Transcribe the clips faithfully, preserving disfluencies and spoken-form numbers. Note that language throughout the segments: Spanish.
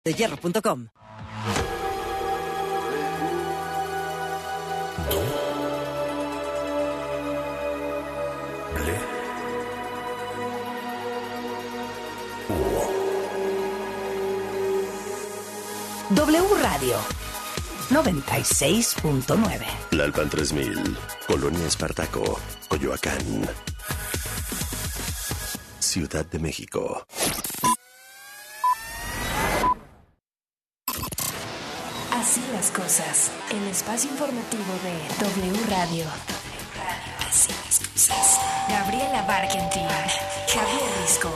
de hierro punto com. W Radio noventa y seis punto nueve. Tlalpan tres mil, Colonia Espartaco, Coyoacán, Ciudad de México. Así las cosas. El espacio informativo de W Radio. W Radio. Así las cosas. Gabriela Barkentin, Javier Risco.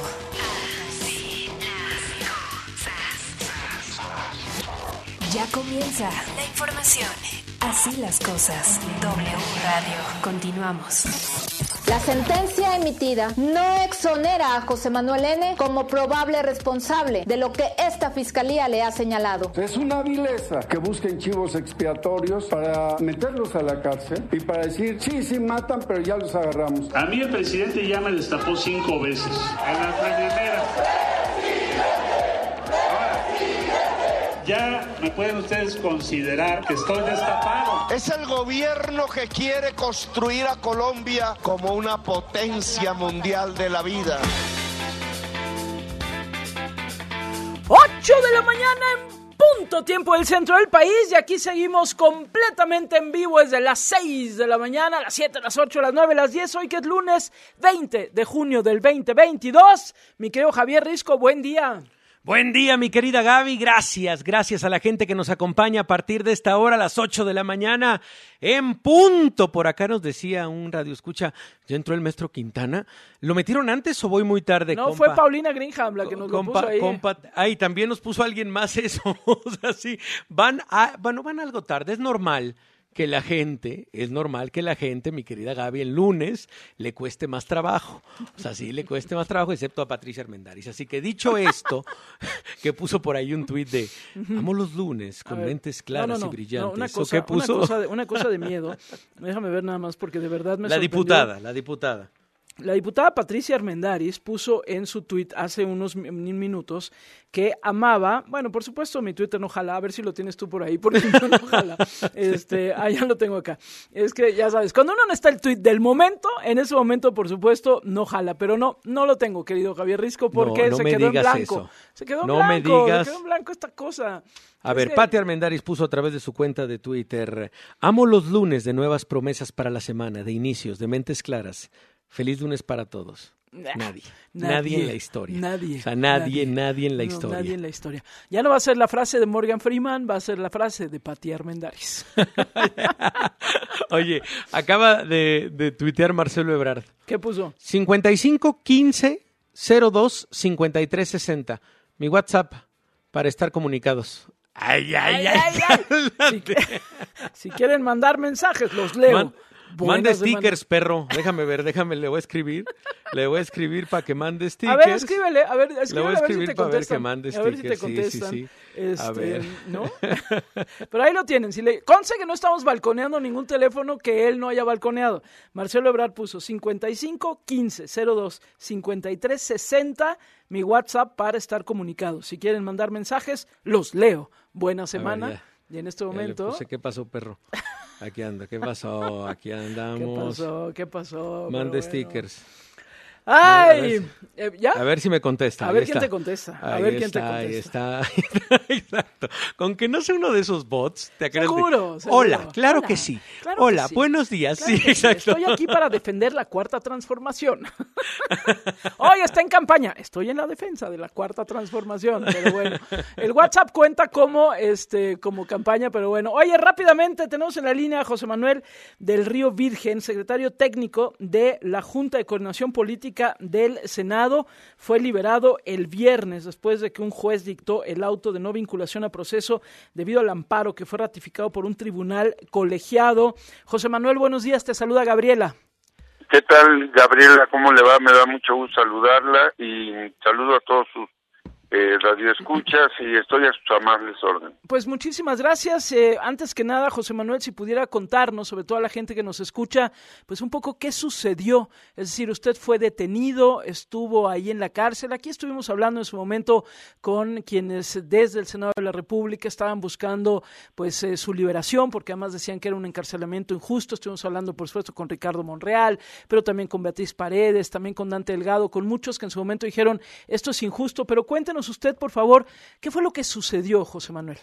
Ya comienza la información. Así las cosas. W Radio. Continuamos. La sentencia emitida no exonera a José Manuel N. como probable responsable de lo que esta fiscalía le ha señalado. Es una vileza que busquen chivos expiatorios para meterlos a la cárcel y para decir, sí, sí matan, pero ya los agarramos. A mí el presidente ya me destapó cinco veces. En las mañaneras. Ya me pueden ustedes considerar que estoy destapado. Es el gobierno que quiere construir a Colombia como una potencia mundial de la vida. ocho de la mañana en punto, tiempo del centro del país, y aquí seguimos completamente en vivo desde las seis de la mañana, las siete, las ocho, las nueve, las diez, hoy que es lunes veinte de junio del veinte veintidós. Mi querido Javier Risco, buen día. Buen día, mi querida Gaby, gracias, gracias a la gente que nos acompaña a partir de esta hora, a las ocho de la mañana, en punto. Por acá nos decía un radioescucha, ya entró el maestro Quintana, ¿lo metieron antes o voy muy tarde, No, compa? fue Paulina Greenham la que nos compa, lo puso ahí. Compa, ay, también nos puso alguien más eso, o sea, sí, van, a, bueno, van algo tarde, es normal. Que la gente, es normal que la gente, mi querida Gaby, el lunes le cueste más trabajo. O sea, sí le cueste más trabajo, excepto a Patricia Armendáriz. Así que dicho esto, que puso por ahí un tuit de, amo los lunes con mentes claras no, no, no, y brillantes. No, una cosa, ¿O qué puso? Una cosa, de, una cosa de miedo. Déjame ver nada más, porque de verdad me La sorprendió. diputada, la diputada. La diputada Patricia Armendáriz puso en su tuit hace unos minutos que amaba, bueno, por supuesto mi Twitter no jala, a ver si lo tienes tú por ahí, porque no, no jala, este, ah, ya lo tengo acá, es que ya sabes, cuando uno no está el tuit del momento, en ese momento por supuesto no jala, pero no, no lo tengo, querido Javier Risco, porque no, no se me quedó en digas blanco, eso. se quedó en no blanco, me digas... se quedó en blanco esta cosa. A es ver, que... Pati Armendáriz puso a través de su cuenta de Twitter, amo los lunes de nuevas promesas para la semana, de inicios, de mentes claras. Feliz lunes para todos. Nadie, nadie, nadie en la historia. Nadie. O sea, nadie, nadie, nadie en la no, historia. Nadie en la historia. Ya no va a ser la frase de Morgan Freeman, va a ser la frase de Pati Armendáriz. Oye, acaba de, de tuitear Marcelo Ebrard. ¿Qué puso? cincuenta y cinco quince cero dos cincuenta y tres sesenta. Mi WhatsApp para estar comunicados. Ay, ay, ay. ay, ay, ay. Si, si quieren mandar mensajes, los leo. Man, mande stickers, semana. Perro. Déjame ver, déjame, le voy a escribir. Le voy a escribir para que mande stickers. A ver, escríbele, a ver, escríbele, le voy a escribir a ver si te para ver contestan. que mande stickers. A ver si te contestan. Sí, sí, sí. Este, a ver. ¿no? Pero ahí lo tienen. Si le... Conste que no estamos balconeando ningún teléfono que él no haya balconeado. Marcelo Ebrard puso cincuenta y cinco quince cero dos cincuenta y tres sesenta, mi WhatsApp para estar comunicados. Si quieren mandar mensajes, los leo. Buena semana. Ver, y en este momento... Puse, ¿qué pasó, perro? Aquí anda, ¿qué pasó? Aquí andamos. ¿Qué pasó? ¿Qué pasó? Mande bueno. stickers. ¡Ay! A ver, si, ¿Ya? A ver si me contesta. A ver quién te contesta. A ahí ver quién está, te contesta. Ahí está. Exacto. Con que no sea uno de esos bots, te acrees Seguro, de... seguro. Hola, claro Hola, que sí. Claro Hola, que sí. buenos días. Claro sí, exacto. Sí. Estoy aquí para defender la cuarta transformación. Hoy está en campaña. Estoy en la defensa de la cuarta transformación. Pero bueno, el WhatsApp cuenta como, este, como campaña, pero bueno. Oye, rápidamente tenemos en la línea a José Manuel del Río Virgen, secretario técnico de la Junta de Coordinación Política del Senado. Fue liberado el viernes después de que un juez dictó el auto de no vinculación a proceso debido al amparo que fue ratificado por un tribunal colegiado. José Manuel, buenos días, te saluda Gabriela. ¿Qué tal, Gabriela? ¿Cómo le va? Me da mucho gusto saludarla y saludo a todos sus eh, radioescuchas, y estoy a sus amables órdenes. Pues muchísimas gracias. Eh, antes que nada, José Manuel, si pudiera contarnos, sobre todo a la gente que nos escucha, pues un poco qué sucedió. Es decir, usted fue detenido, estuvo ahí en la cárcel. Aquí estuvimos hablando en su momento con quienes desde el Senado de la República estaban buscando pues eh, su liberación, porque además decían que era un encarcelamiento injusto. Estuvimos hablando, por supuesto, con Ricardo Monreal, pero también con Beatriz Paredes, también con Dante Delgado, con muchos que en su momento dijeron esto es injusto. Pero cuéntenos usted, por favor, ¿qué fue lo que sucedió, José Manuel?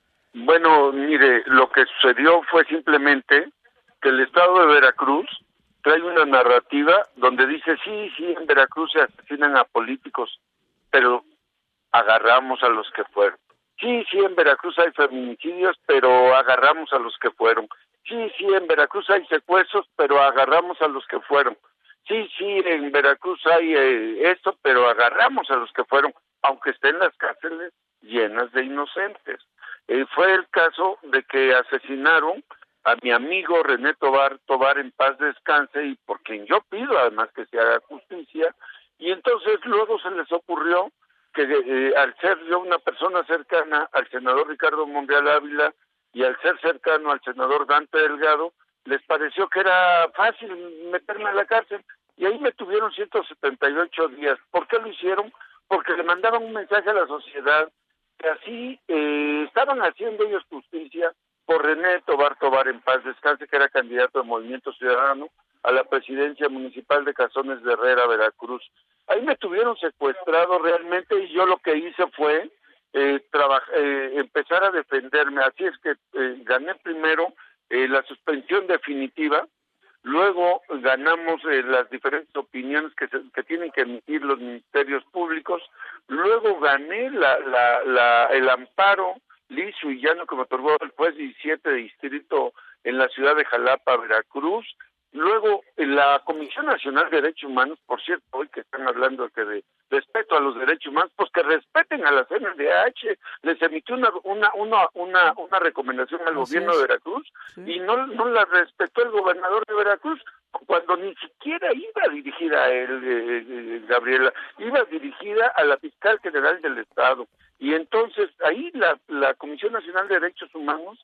Bueno, mire, lo que sucedió fue simplemente que el estado de Veracruz trae una narrativa donde dice, sí, sí, en Veracruz se asesinan a políticos, pero agarramos a los que fueron. Sí, sí, en Veracruz hay feminicidios, pero agarramos a los que fueron. Sí, sí, en Veracruz hay secuestros, pero agarramos a los que fueron. Sí, sí, en Veracruz hay eh, esto, pero agarramos a los que fueron, aunque estén las cárceles llenas de inocentes. Eh, fue el caso de que asesinaron a mi amigo René Tobar, Tobar en paz descanse, y por quien yo pido además que se haga justicia, y entonces luego se les ocurrió que eh, al ser yo una persona cercana al senador Ricardo Monreal Ávila y al ser cercano al senador Dante Delgado, les pareció que era fácil meterme a la cárcel, y ahí me tuvieron ciento setenta y ocho días. ¿Por qué lo hicieron? Porque le mandaban un mensaje a la sociedad que así eh, estaban haciendo ellos justicia por René Tobar Tobar en paz descanse, que era candidato de Movimiento Ciudadano a la presidencia municipal de Cazones de Herrera, Veracruz. Ahí me tuvieron secuestrado realmente, y yo lo que hice fue eh, traba- eh, empezar a defenderme. Así es que eh, gané primero eh, la suspensión definitiva. Luego ganamos eh, las diferentes opiniones que, se, que tienen que emitir los ministerios públicos. Luego gané la, la, la, el amparo liso y llano que me otorgó el juez diecisiete de distrito en la ciudad de Jalapa, Veracruz. Luego la Comisión Nacional de Derechos Humanos, por cierto, hoy que están hablando que de respeto a los derechos humanos, pues que respeten a la C N D H, les emitió una una una una, una recomendación al Así gobierno es. de Veracruz, sí. y no no la respetó el gobernador de Veracruz, cuando ni siquiera iba dirigida a él, eh, eh, Gabriela, iba dirigida a la fiscal general del Estado. Y entonces ahí la, la Comisión Nacional de Derechos Humanos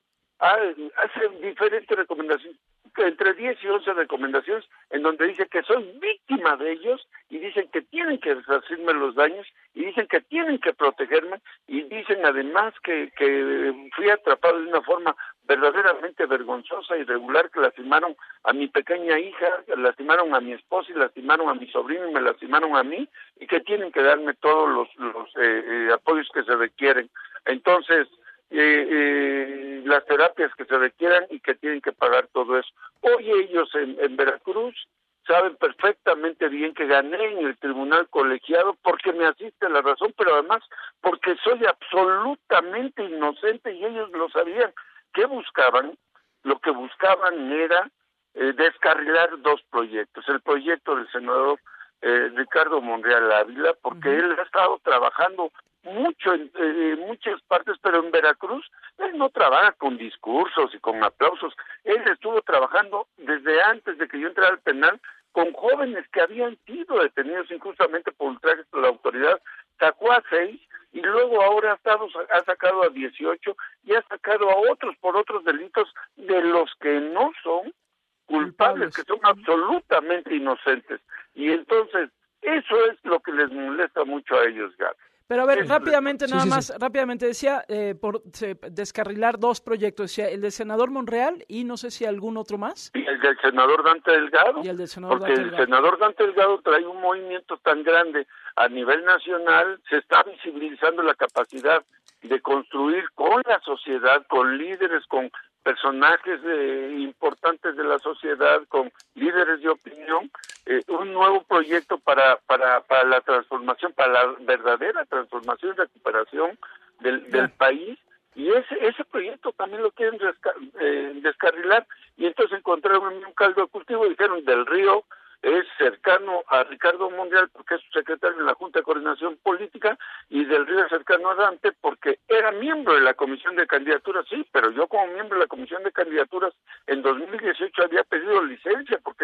hace diferentes recomendaciones, entre diez y once recomendaciones, en donde dice que soy víctima de ellos, y dicen que tienen que resarcirme los daños, y dicen que tienen que protegerme, y dicen además que, que fui atrapado de una forma verdaderamente vergonzosa y irregular, que lastimaron a mi pequeña hija, lastimaron a mi esposa y lastimaron a mi sobrino y me lastimaron a mí, y que tienen que darme todos los, los eh, eh, apoyos que se requieren. Entonces, Eh, eh, las terapias que se requieran, y que tienen que pagar todo eso. Hoy ellos en, en Veracruz saben perfectamente bien que gané en el tribunal colegiado porque me asiste la razón, pero además porque soy absolutamente inocente, y ellos lo sabían. ¿Qué buscaban? Lo que buscaban era eh, descarrilar dos proyectos. El proyecto del senador eh, Ricardo Monreal Ávila, porque uh-huh. él ha estado trabajando mucho en eh, muchas partes, pero en Veracruz él no trabaja con discursos y con aplausos. Él estuvo trabajando desde antes de que yo entrara al penal con jóvenes que habían sido detenidos injustamente por ultrajes de la autoridad. Sacó a seis, y luego ahora ha, estado, ha sacado a dieciocho, y ha sacado a otros por otros delitos de los que no son culpables, que son absolutamente inocentes. Y entonces eso es lo que les molesta mucho a ellos, Gaby. Pero a ver, rápidamente, nada sí, sí, más, sí. rápidamente decía, eh, por se, descarrilar dos proyectos, decía el del senador Monreal y no sé si algún otro más. Y el del senador Dante Delgado, y el del senador porque Dante el Delgado. senador Dante Delgado trae un movimiento tan grande a nivel nacional, se está visibilizando la capacidad de construir con la sociedad, con líderes, con personajes eh, importantes de la sociedad, con líderes de opinión, eh, un nuevo proyecto para, para, para la transformación, para la verdadera transformación y recuperación del, del país, y ese ese proyecto también lo quieren desca- eh, descarrilar, y entonces encontraron un caldo de cultivo y dijeron: Del Río es cercano a Ricardo Monreal porque es su secretario en la Junta de Coordinación Política, y Del Río es cercano a Dante porque era miembro de la Comisión de Candidaturas, sí, pero yo como miembro de la Comisión de Candidaturas en dos mil dieciocho había pedido licencia porque si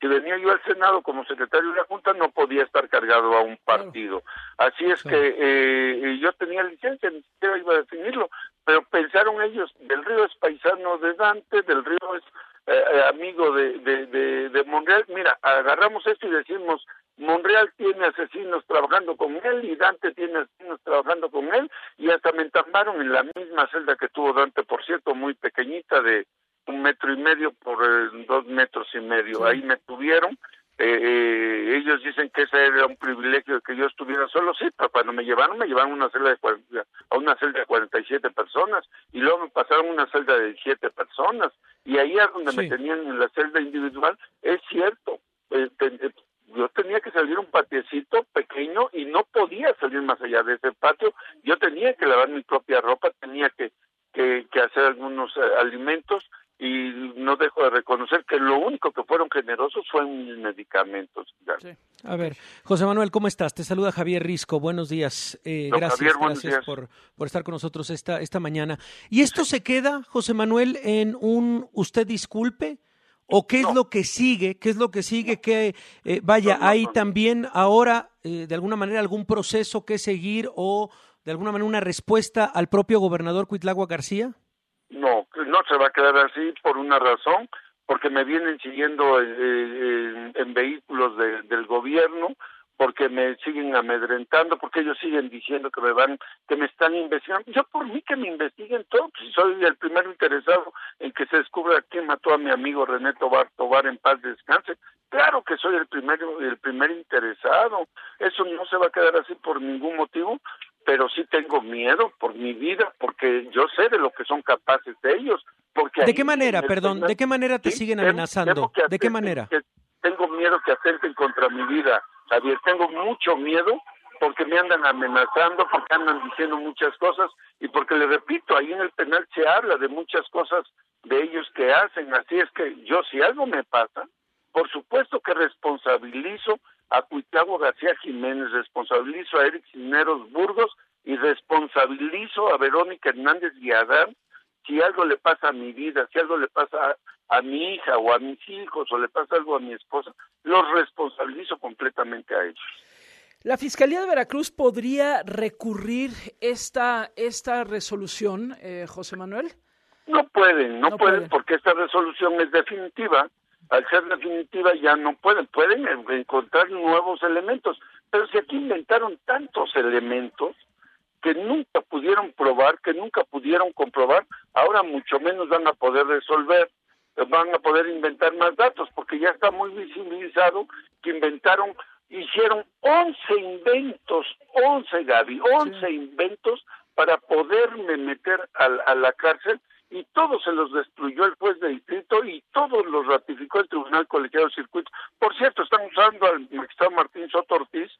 venía yo al Senado como secretario de la Junta, no podía estar cargado a un partido. Así es Sí. que eh, yo tenía licencia, ni siquiera iba a definirlo, pero pensaron ellos, Del Río es paisano de Dante, Del Río es eh, amigo de, de, de, de Monreal. Mira, agarramos esto y decimos, Monreal tiene asesinos trabajando con él y Dante tiene asesinos trabajando con él, y hasta me entambaron en la misma celda que tuvo Dante, por cierto, muy pequeñita, de un metro y medio por eh, dos metros y medio. Sí. Ahí me tuvieron. Eh, eh, ellos dicen que ese era un privilegio que yo estuviera solo, sí, pero cuando me llevaron, me llevaron a una celda de cuarenta, a una celda de cuarenta y siete personas, y luego me pasaron a una celda de siete personas, y ahí es donde sí. me tenían en la celda individual. Es cierto, eh, te, eh, yo tenía que salir un patiecito pequeño y no podía salir más allá de ese patio. Yo tenía que lavar mi propia ropa, tenía que, que, que hacer algunos eh, alimentos, y no dejo de reconocer que lo único que fueron generosos fueron mis medicamentos. Sí. A ver, José Manuel, ¿cómo estás? Te saluda Javier Risco, buenos días. Eh, Don gracias, Javier, gracias días. Por, por estar con nosotros esta, esta mañana. ¿Y esto se queda, José Manuel, en un usted disculpe? ¿O qué no. es lo que sigue? ¿Qué es lo que sigue? No. Que eh, vaya, no, no, hay no, también ahora, eh, de alguna manera, algún proceso que seguir o de alguna manera una respuesta al propio gobernador Cuitláhuac García? No, no se va a quedar así por una razón, porque me vienen siguiendo eh, en, en vehículos de, del gobierno, porque me siguen amedrentando, porque ellos siguen diciendo que me van, que me están investigando. Yo por mí que me investiguen todo, si soy el primero interesado en que se descubra quién mató a mi amigo René Tobar, Tobar en paz descanse. Claro que soy el primero, el primer interesado. Eso no se va a quedar así por ningún motivo, pero sí tengo miedo por mi vida, porque yo sé de lo que son capaces de ellos. Porque ¿De qué manera, perdón, de qué manera te ¿sí? siguen amenazando? Temo, temo ¿De qué manera? Que tengo miedo que atenten contra mi vida, Javier. Tengo mucho miedo porque me andan amenazando, porque andan diciendo muchas cosas, y porque, le repito, ahí en el penal se habla de muchas cosas de ellos que hacen. Así es que yo, si algo me pasa, por supuesto que responsabilizo a Cuitláhuac García Jiménez, responsabilizo a Eric Cisneros Burgos y responsabilizo a Verónica Hernández Guiadán. Si algo le pasa a mi vida, si algo le pasa a, a mi hija o a mis hijos o le pasa algo a mi esposa, los responsabilizo completamente a ellos. ¿La Fiscalía de Veracruz podría recurrir esta, esta resolución, eh, José Manuel? No pueden, no, no pueden, pueden porque esta resolución es definitiva. Al ser definitiva ya no pueden, pueden encontrar nuevos elementos, pero si aquí inventaron tantos elementos que nunca pudieron probar, que nunca pudieron comprobar, ahora mucho menos van a poder resolver, van a poder inventar más datos, porque ya está muy visibilizado que inventaron, hicieron once inventos, once Gaby, once sí. inventos para poderme meter a, a la cárcel, y todos se los destruyó el juez de distrito y todos los ratificó el Tribunal Colegiado de Circuito. Por cierto, están usando al magistrado Martín Soto Ortiz,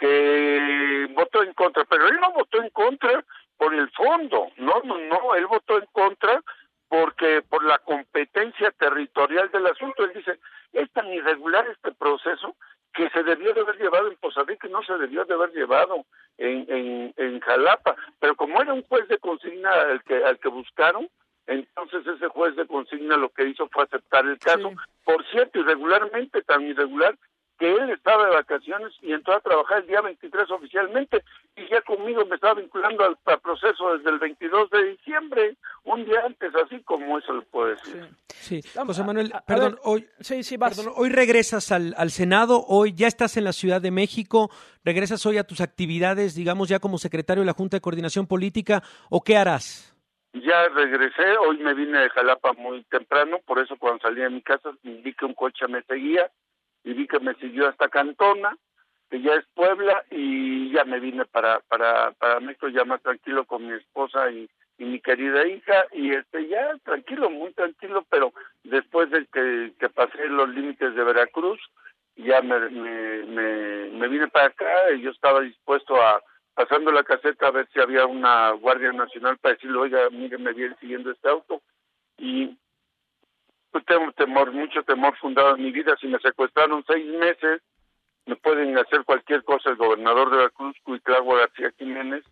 que votó en contra, pero él no votó en contra por el fondo, no, no, no, él votó en contra porque por la competencia territorial del asunto. Él dice, es tan irregular este proceso que se debió de haber llevado en Poza Rica y no se debió de haber llevado en, en, en Jalapa, pero como era un juez de consigna al que, al que buscaron, entonces ese juez de consigna lo que hizo fue aceptar el caso. Sí. Por cierto, irregularmente, tan irregular, que él estaba de vacaciones y entró a trabajar el día veintitrés oficialmente, y ya conmigo me estaba vinculando al, al proceso desde el veintidós de diciembre, un día antes, así como eso le puedo decir. Sí, sí. José Manuel, a, perdón, a ver, hoy, sí, sí, vas. perdón, hoy regresas al, al Senado, hoy ya estás en la Ciudad de México, regresas hoy a tus actividades, digamos, ya como secretario de la Junta de Coordinación Política, ¿o qué harás? Ya regresé, hoy me vine de Jalapa muy temprano, por eso cuando salí de mi casa vi que un coche me seguía y vi que me siguió hasta Cantona, que ya es Puebla, y ya me vine para para para México ya más tranquilo con mi esposa y, y mi querida hija, y este ya tranquilo, muy tranquilo, pero después de que, que pasé los límites de Veracruz, ya me, me, me, me vine para acá, y yo estaba dispuesto a pasando la caseta a ver si había una Guardia Nacional para decirle, oiga, mire, me viene siguiendo este auto, y pues tengo temor, mucho temor fundado en mi vida. Si me secuestraron seis meses, me pueden hacer cualquier cosa el gobernador de Veracruz, Cuitláhuac García Jiménez,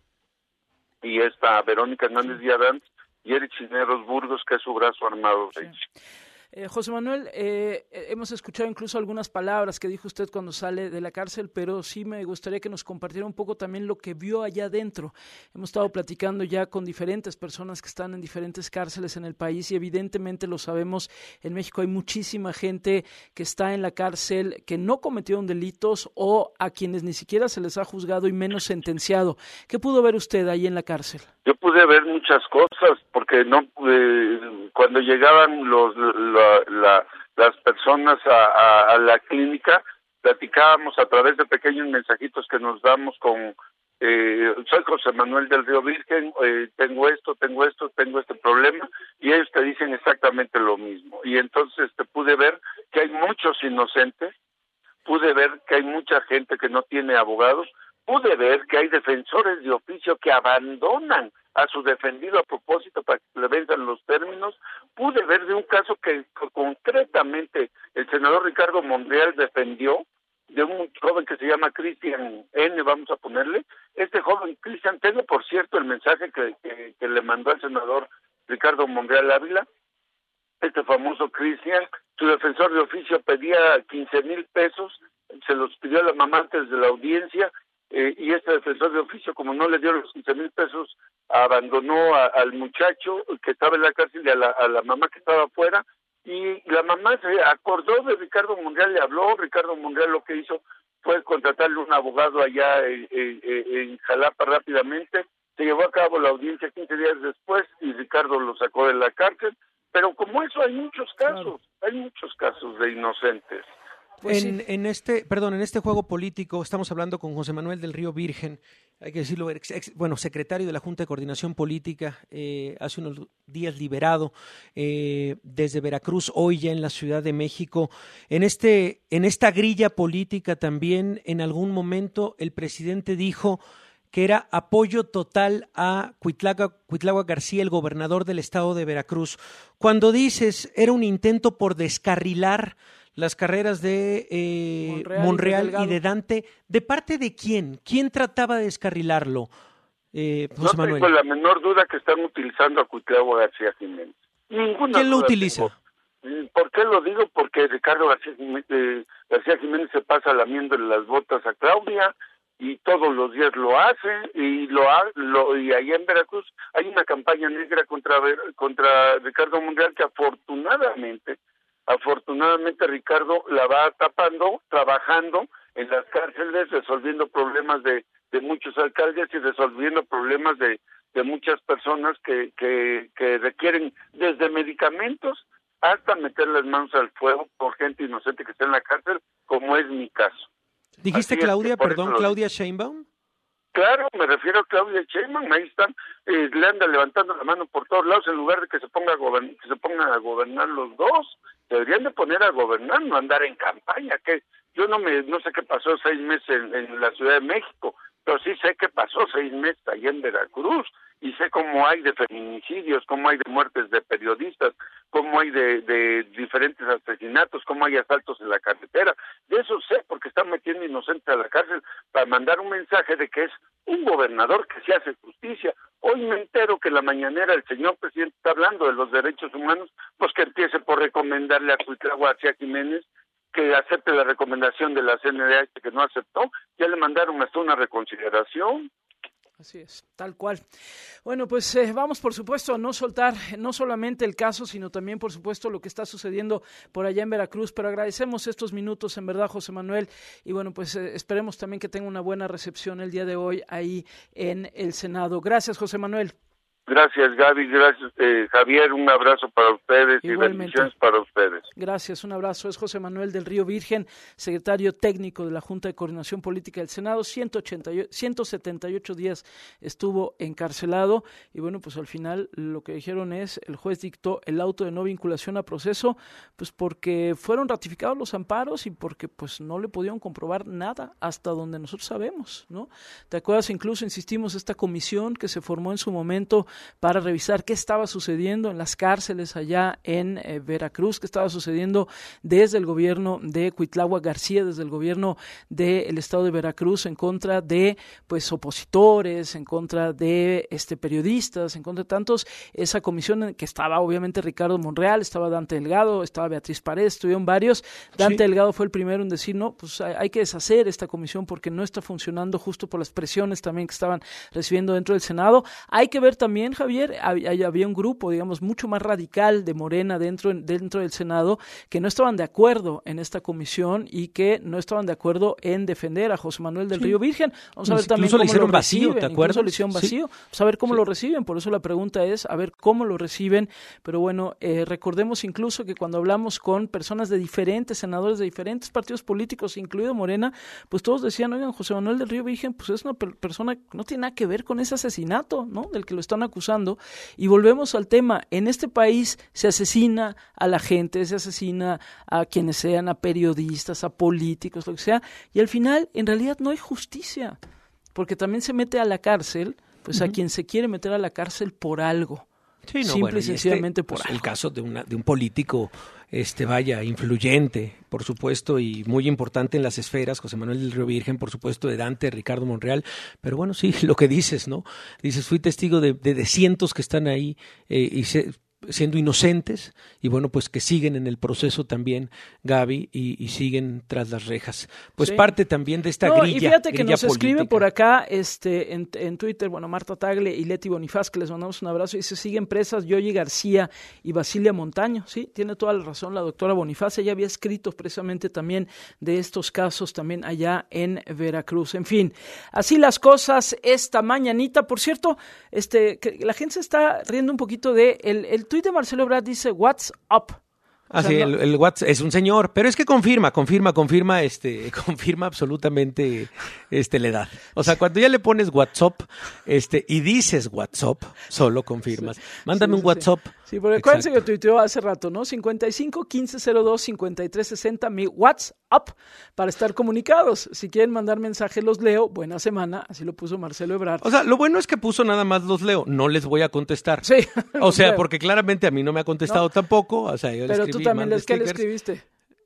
y esta Verónica Hernández Guiadán, y Eric Cisneros Burgos, que es su brazo armado. Sí. Eh, José Manuel, eh, hemos escuchado incluso algunas palabras que dijo usted cuando sale de la cárcel, pero sí me gustaría que nos compartiera un poco también lo que vio allá adentro. Hemos estado platicando ya con diferentes personas que están en diferentes cárceles en el país y evidentemente lo sabemos, en México hay muchísima gente que está en la cárcel que no cometieron delitos o a quienes ni siquiera se les ha juzgado y menos sentenciado. ¿Qué pudo ver usted ahí en la cárcel? Yo pude ver muchas cosas, porque no eh, cuando llegaban los la, la, las personas a, a, a la clínica, platicábamos a través de pequeños mensajitos que nos damos con eh, soy José Manuel del Río Virgen, eh, tengo esto, tengo esto, tengo este problema, y ellos te dicen exactamente lo mismo. Y entonces te pude ver que hay muchos inocentes, pude ver que hay mucha gente que no tiene abogados, pude ver que hay defensores de oficio que abandonan a su defendido a propósito para que le venzan los términos. Pude ver de un caso que, que concretamente el senador Ricardo Monreal defendió, de un joven que se llama Cristian N, vamos a ponerle. Este joven Cristian, tengo por cierto el mensaje que, que, que le mandó al senador Ricardo Monreal Ávila, este famoso Cristian, su defensor de oficio pedía quince mil pesos, se los pidió a la mamá antes de la audiencia, eh, y este defensor de oficio, como no le dio los quince mil pesos, abandonó a, al muchacho que estaba en la cárcel y a la, a la mamá que estaba afuera, y la mamá se acordó de Ricardo Monreal, le habló. Ricardo Monreal lo que hizo fue contratarle un abogado allá en, en, en Jalapa rápidamente, se llevó a cabo la audiencia quince días después y Ricardo lo sacó de la cárcel. Pero como eso hay muchos casos, claro. hay muchos casos de inocentes. Pues en, sí. en este, perdón, en este juego político estamos hablando con José Manuel del Río Virgen, hay que decirlo, ex, ex, bueno, secretario de la Junta de Coordinación Política, eh, hace unos días liberado eh, desde Veracruz, hoy ya en la Ciudad de México. En este, en esta grilla política también, en algún momento el presidente dijo que era apoyo total a Cuitláhuac García, el gobernador del estado de Veracruz. Cuando dices era un intento por descarrilar las carreras de eh, Monreal, Monreal y, y de Dante, ¿de parte de quién? ¿Quién trataba de descarrilarlo? Eh, José no Manuel. tengo la menor duda que están utilizando a Cuitláhuac García Jiménez. Ninguna ¿Quién lo duda utiliza? Tengo. ¿Por qué lo digo? Porque Ricardo García Jiménez, eh, García Jiménez se pasa lamiéndole las botas a Claudia, y todos los días lo hace, y lo, ha, lo y allá en Veracruz hay una campaña negra contra contra Ricardo Monreal que afortunadamente, afortunadamente Ricardo la va tapando, trabajando en las cárceles, resolviendo problemas de, de muchos alcaldes y resolviendo problemas de, de muchas personas que, que, que requieren desde medicamentos hasta meter las manos al fuego por gente inocente que está en la cárcel, como es mi caso. ¿Dijiste Así Claudia, es que perdón, Claudia Sheinbaum? Claro, me refiero a Claudia Sheinbaum, ahí están, eh, le anda levantando la mano por todos lados en lugar de que se ponga a gobernar, que se pongan a gobernar los dos. Deberían de poner a gobernar, no andar en campaña. Que yo no me no sé qué pasó seis meses en, en la Ciudad de México, pero sí sé qué pasó seis meses allá en Veracruz, y sé cómo hay de feminicidios, cómo hay de muertes de periodistas, cómo hay de, de diferentes asesinatos, cómo hay asaltos en la carretera. De eso sé, porque están metiendo inocentes a la cárcel para mandar un mensaje de que es un gobernador que se hace justicia. Hoy me entero que en la mañanera el señor presidente está hablando de los derechos humanos, pues que empiece por recomendarle a Cuitláhuac García Jiménez que acepte la recomendación de la C N D H que no aceptó. Ya le mandaron hasta una reconsideración. Así es, tal cual. Bueno, pues eh, vamos, por supuesto, a no soltar no solamente el caso, sino también, por supuesto, lo que está sucediendo por allá en Veracruz, pero agradecemos estos minutos, en verdad, José Manuel, y bueno, pues eh, esperemos también que tenga una buena recepción el día de hoy ahí en el Senado. Gracias, José Manuel. Gracias, Gaby, gracias, eh, Javier, un abrazo para ustedes. Igualmente. Y bendiciones para ustedes. Gracias, un abrazo. Es José Manuel del Río Virgen, secretario técnico de la Junta de Coordinación Política del Senado. ciento ochenta, ciento setenta y ocho días estuvo encarcelado y bueno, pues al final lo que dijeron es, el juez dictó el auto de no vinculación a proceso, pues porque fueron ratificados los amparos y porque pues no le pudieron comprobar nada hasta donde nosotros sabemos, ¿no? ¿Te acuerdas? Incluso insistimos, esta comisión que se formó en su momento para revisar qué estaba sucediendo en las cárceles allá en eh, Veracruz, qué estaba sucediendo desde el gobierno de Cuitláhuac García, desde el gobierno del estado de Veracruz, en contra de pues opositores, en contra de este periodistas, en contra de tantos. Esa comisión en que estaba obviamente Ricardo Monreal, estaba Dante Delgado, estaba Beatriz Paredes, estuvieron varios. Dante sí. Delgado fue el primero en decir, no, pues hay, hay que deshacer esta comisión porque no está funcionando, justo por las presiones también que estaban recibiendo dentro del Senado. Hay que ver también, Javier, había, había un grupo, digamos, mucho más radical de Morena dentro, dentro del Senado que no estaban de acuerdo en esta comisión y que no estaban de acuerdo en defender a José Manuel del sí. Río Virgen. Vamos a ver también cómo lo reciben. ¿Te acuerdas? Incluso le hicieron vacío. Sí. Vamos a ver cómo sí. lo reciben. Por eso la pregunta es a ver cómo lo reciben. Pero bueno, eh, recordemos incluso que cuando hablamos con personas de diferentes senadores de diferentes partidos políticos, incluido Morena, pues todos decían, oigan, José Manuel del Río Virgen, pues es una per- persona que no tiene nada que ver con ese asesinato, ¿no? Del que lo están acusando. Y volvemos al tema. En este país se asesina a la gente, se asesina a quienes sean, a periodistas, a políticos, lo que sea, y al final, en realidad, no hay justicia, porque también se mete a la cárcel, pues uh-huh. a quien se quiere meter a la cárcel por algo, sí, no, simple bueno, y sencillamente este, por pues, algo. El caso de, una, de un político, este vaya, influyente, por supuesto, y muy importante en las esferas, José Manuel del Río Virgen, por supuesto, de Dante, Ricardo Monreal, pero bueno, sí, lo que dices, ¿no? Dices, fui testigo de, de, de cientos que están ahí eh, y se... siendo inocentes y bueno, pues que siguen en el proceso también, Gaby, y, y siguen tras las rejas. Pues sí. parte también de esta no, grilla. Y fíjate que nos política. Escribe por acá este en, en Twitter, bueno, Marta Tagle y Leti Bonifaz, que les mandamos un abrazo, y dice, siguen presas Yoyi García y Basilia Montaño. Sí, tiene toda la razón la doctora Bonifaz, ella había escrito precisamente también de estos casos también allá en Veracruz. En fin, así las cosas esta mañanita. Por cierto, este que la gente se está riendo un poquito de el, el tuit de Marcelo Ebrard, dice what's up. Ah, sí, no... el, el WhatsApp es un señor, pero es que confirma, confirma, confirma, este, confirma absolutamente este la edad. O sea, cuando ya le pones WhatsApp, este, y dices WhatsApp, solo confirmas. Sí, Mándame sí, un WhatsApp. Sí, sí porque acuérdense que tuiteó hace rato, ¿no? cincuenta y cinco, quince cero dos, cincuenta y tres sesenta, mi WhatsApp para estar comunicados. Si quieren mandar mensajes, los leo. Buena semana, así lo puso Marcelo Ebrard. O sea, lo bueno es que puso nada más los leo, no les voy a contestar. Sí. O sea, porque claramente a mí no me ha contestado no. tampoco. O sea, yo le Pero escribí, tú también les, ¿qué le stickers. escribiste?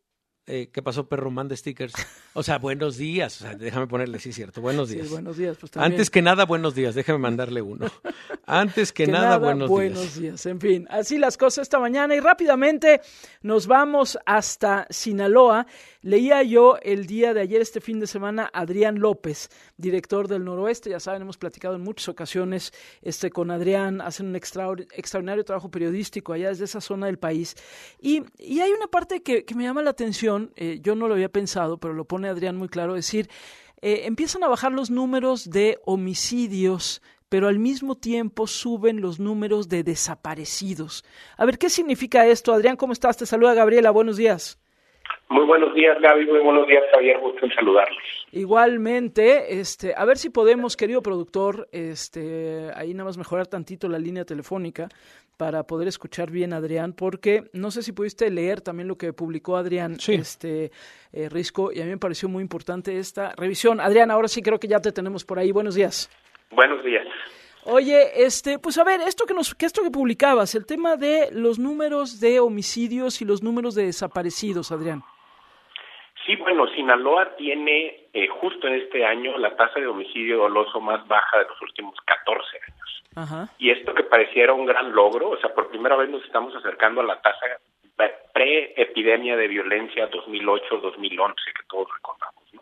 Eh, ¿Qué pasó, perro? Manda stickers. O sea, buenos días. O sea, déjame ponerle, sí, cierto. Buenos días. Sí, buenos días, pues también. Antes que nada, buenos días. Déjame mandarle uno. Antes que, que nada, nada, buenos, buenos días. días. En fin, así las cosas esta mañana. Y rápidamente nos vamos hasta Sinaloa. Leía yo el día de ayer, este fin de semana, Adrián López, director del Noroeste. Ya saben, hemos platicado en muchas ocasiones este, con Adrián. Hacen un extra, extraordinario trabajo periodístico allá desde esa zona del país. Y, y hay una parte que, que me llama la atención. Eh, yo no lo había pensado, pero lo pone Adrián muy claro. Es decir, eh, empiezan a bajar los números de homicidios, pero al mismo tiempo suben los números de desaparecidos. A ver, ¿qué significa esto? Adrián, ¿cómo estás? Te saluda Gabriela. Buenos días. Muy buenos días, Gaby. Muy buenos días, Javier. Gusto en saludarlos. Igualmente, este, a ver si podemos, querido productor, este, ahí nada más mejorar tantito la línea telefónica para poder escuchar bien a Adrián, porque no sé si pudiste leer también lo que publicó Adrián sí. este, eh, Risco, y a mí me pareció muy importante esta revisión. Adrián, ahora sí creo que ya te tenemos por ahí. Buenos días. Buenos días. Oye, este, pues a ver, esto que nos, que esto que publicabas, el tema de los números de homicidios y los números de desaparecidos, Adrián. Sí, bueno, Sinaloa tiene eh, justo en este año la tasa de homicidio doloso más baja de los últimos catorce años. Ajá. Y esto que pareciera un gran logro, o sea, por primera vez nos estamos acercando a la tasa pre-epidemia de violencia dos mil ocho dos mil once, que todos recordamos, ¿no?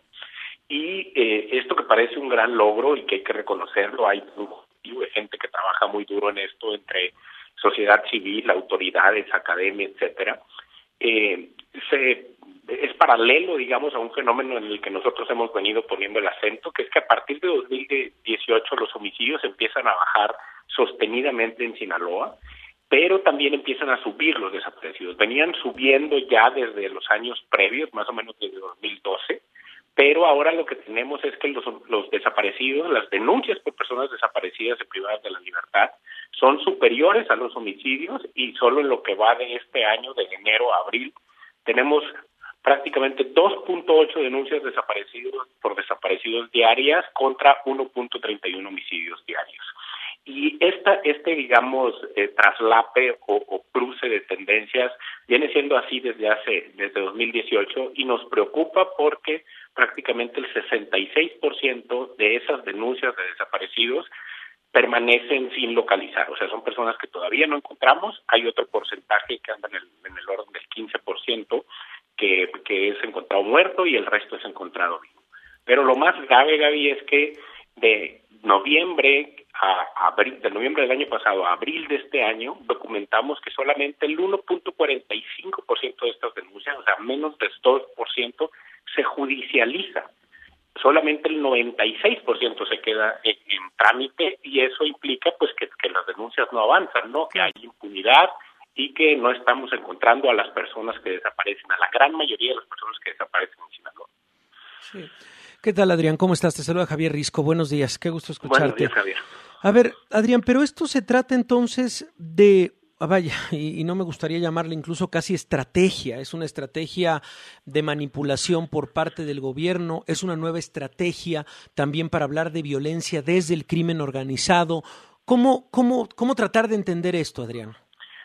Y eh, esto que parece un gran logro y que hay que reconocerlo, hay gente que trabaja muy duro en esto, entre sociedad civil, autoridades, academia, etcétera, eh, se, es paralelo, digamos, a un fenómeno en el que nosotros hemos venido poniendo el acento, que es que a partir de dos mil dieciocho los homicidios empiezan a bajar sostenidamente en Sinaloa, pero también empiezan a subir los desaparecidos. Venían subiendo ya desde los años previos, más o menos desde dos mil doce, pero ahora lo que tenemos es que los, los desaparecidos, las denuncias por personas desaparecidas y privadas de la libertad son superiores a los homicidios, y solo en lo que va de este año, de enero a abril, tenemos prácticamente dos punto ocho denuncias desaparecidos por desaparecidos diarias contra uno punto treinta y uno homicidios diarios. Y esta, este, digamos, eh, traslape o, o cruce de tendencias viene siendo así desde hace, desde dos mil dieciocho, y nos preocupa porque prácticamente el sesenta y seis por ciento de esas denuncias de desaparecidos permanecen sin localizar, o sea, son personas que todavía no encontramos. Hay otro porcentaje que anda en el, en el orden del quince por ciento que, que es encontrado muerto y el resto es encontrado vivo. Pero lo más grave, Gaby, es que de noviembre a abril, de noviembre del año pasado a abril de este año, documentamos que solamente el uno punto cuarenta y cinco por ciento de estas denuncias, o sea, menos del dos por ciento, se judicializa. Solamente el noventa y seis por ciento se queda en, en trámite, y eso implica pues que, que las denuncias no avanzan, ¿no? Que hay impunidad y que no estamos encontrando a las personas que desaparecen, a la gran mayoría de las personas que desaparecen en Sinaloa. Sí. ¿Qué tal, Adrián? ¿Cómo estás? Te saluda Javier Risco. Buenos días. Qué gusto escucharte. Buenos días, Javier. A ver, Adrián, pero esto se trata entonces de, ah, vaya, y, y no me gustaría llamarle incluso casi estrategia. Es una estrategia de manipulación por parte del gobierno. Es una nueva estrategia también para hablar de violencia desde el crimen organizado. ¿Cómo, cómo, cómo tratar de entender esto, Adrián?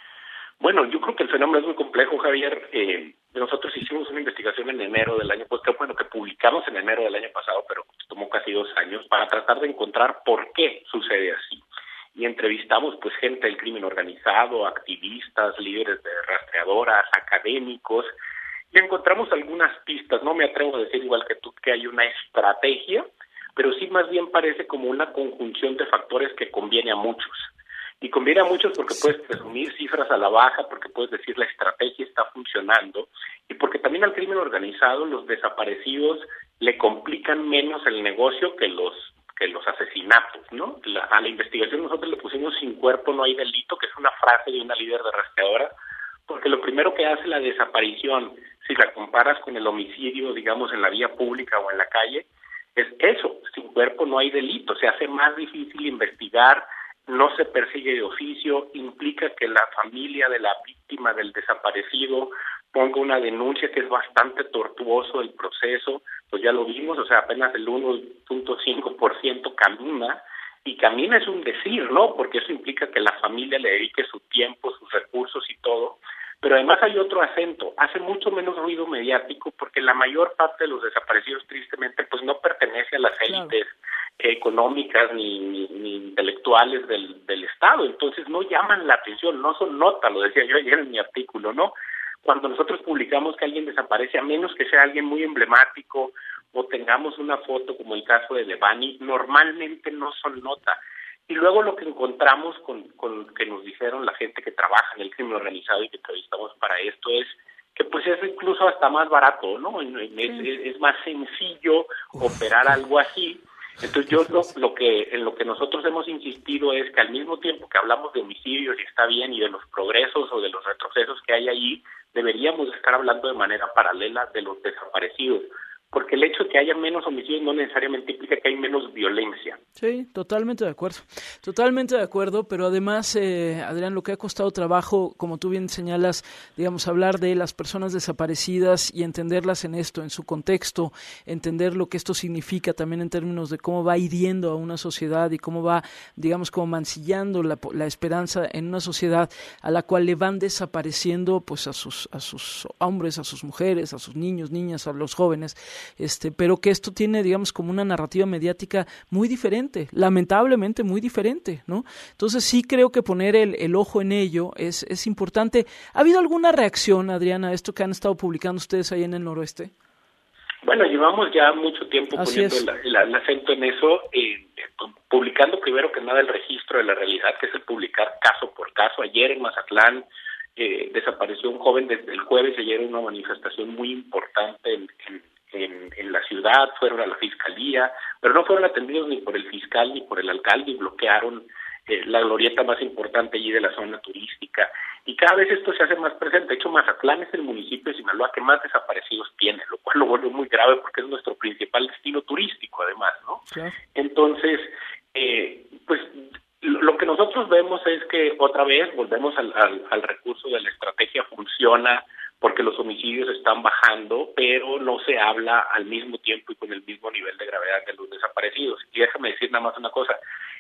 Bueno, yo creo que el fenómeno es muy complejo, Javier. Eh, nosotros hicimos una investigación en enero del año, pues que bueno, que publicamos en enero del año pasado, pero tomó casi dos años para tratar de encontrar por qué sucede así. Y entrevistamos pues gente del crimen organizado, activistas, líderes de rastreadoras, académicos, y encontramos algunas pistas. No me atrevo a decir igual que tú que hay una estrategia, pero sí más bien parece como una conjunción de factores que conviene a muchos. Y conviene a muchos porque puedes presumir cifras a la baja, porque puedes decir la estrategia está funcionando, y porque también al crimen organizado los desaparecidos le complican menos el negocio que los que los asesinatos, ¿no? La, a la investigación nosotros le pusimos sin cuerpo no hay delito, que es una frase de una líder de rastreadora, porque lo primero que hace la desaparición, si la comparas con el homicidio, digamos, en la vía pública o en la calle, es eso, sin cuerpo no hay delito, se hace más difícil investigar, no se persigue de oficio, implica que la familia de la víctima del desaparecido ponga una denuncia, que es bastante tortuoso el proceso, pues ya lo vimos, o sea, apenas el uno punto cinco por ciento camina, y camina es un decir, ¿no? Porque eso implica que la familia le dedique su tiempo, sus recursos y todo, pero además hay otro acento, hace mucho menos ruido mediático, porque la mayor parte de los desaparecidos, tristemente, pues no pertenece a las élites económicas ni, ni, ni intelectuales del, del Estado, entonces no llaman la atención, no son nota, lo decía yo ayer en mi artículo, ¿no? Cuando nosotros publicamos que alguien desaparece, a menos que sea alguien muy emblemático o tengamos una foto como el caso de Devani, normalmente no son nota. Y luego lo que encontramos con, con que nos dijeron la gente que trabaja en el crimen organizado y que entrevistamos para esto es que pues es incluso hasta más barato, ¿no? Es, es, es más sencillo operar algo así. Entonces yo lo, lo que en lo que nosotros hemos insistido es que al mismo tiempo que hablamos de homicidios y está bien, y de los progresos o de los retrocesos que hay allí, deberíamos estar hablando de manera paralela de los desaparecidos, porque el hecho de que haya menos homicidios no necesariamente implica que hay menos violencia. Sí, totalmente de acuerdo, totalmente de acuerdo, pero además, eh, Adrián, lo que ha costado trabajo, como tú bien señalas, digamos, hablar de las personas desaparecidas y entenderlas en esto, en su contexto, entender lo que esto significa también en términos de cómo va hiriendo a una sociedad y cómo va, digamos, como mancillando la, la esperanza en una sociedad a la cual le van desapareciendo pues a sus, a sus hombres, a sus mujeres, a sus niños, niñas, a los jóvenes. Este, pero que esto tiene, digamos, como una narrativa mediática muy diferente, lamentablemente muy diferente, ¿no? Entonces sí creo que poner el, el ojo en ello es, es importante. ¿Ha habido alguna reacción, Adriana, a esto que han estado publicando ustedes ahí en el noroeste? Bueno, llevamos ya mucho tiempo Así poniendo el, el, el acento en eso, eh, publicando primero que nada el registro de la realidad, que es el publicar caso por caso. Ayer en Mazatlán eh, desapareció un joven desde el jueves, ayer en una manifestación muy importante en, en En, en la ciudad, fueron a la fiscalía, pero no fueron atendidos ni por el fiscal ni por el alcalde, y bloquearon eh, la glorieta más importante allí de la zona turística, y cada vez esto se hace más presente. De hecho, Mazatlán es el municipio de Sinaloa que más desaparecidos tiene, lo cual lo vuelve muy grave porque es nuestro principal destino turístico además, ¿no? Claro. Entonces, eh, pues lo que nosotros vemos es que otra vez volvemos al, al, al recurso de la estrategia, funciona porque los homicidios están bajando, pero no se habla al mismo tiempo y con el mismo nivel de gravedad de los desaparecidos. Y déjame decir nada más una cosa,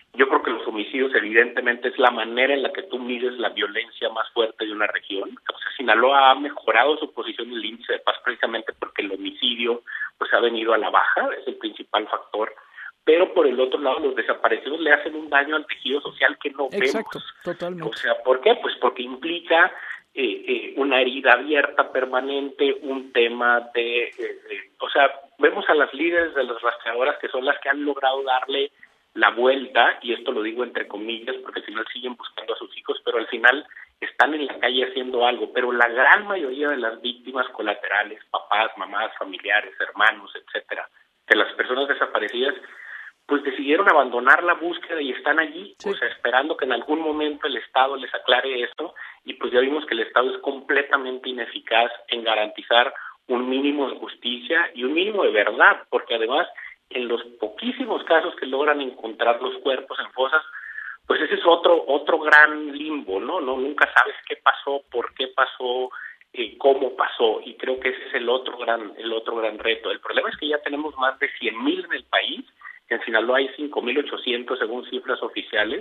Yo creo que los homicidios evidentemente es la manera en la que tú mides la violencia más fuerte de una región. O sea, Sinaloa ha mejorado su posición en el índice de paz precisamente porque el homicidio pues ha venido a la baja, es el principal factor. Pero por el otro lado, los desaparecidos le hacen un daño al tejido social que no Exacto, vemos. totalmente. O sea, ¿por qué? Pues porque implica eh, eh, una herida abierta permanente, un tema de... Eh, eh, o sea, vemos a las líderes de las rastreadoras que son las que han logrado darle la vuelta, y esto lo digo entre comillas porque al final siguen buscando a sus hijos, pero al final están en la calle haciendo algo. Pero la gran mayoría de las víctimas colaterales, papás, mamás, familiares, hermanos, etcétera, de las personas desaparecidas, pues decidieron abandonar la búsqueda y están allí, sí. o sea, esperando que en algún momento el Estado les aclare esto, y pues ya vimos que el Estado es completamente ineficaz en garantizar un mínimo de justicia y un mínimo de verdad, porque además en los poquísimos casos que logran encontrar los cuerpos en fosas, pues ese es otro otro gran limbo, ¿no? No nunca sabes qué pasó, por qué pasó, eh, cómo pasó, y creo que ese es el otro gran el otro gran reto. El problema es que ya tenemos más de cien mil en el país, que en Sinaloa hay cinco mil ochocientos según cifras oficiales,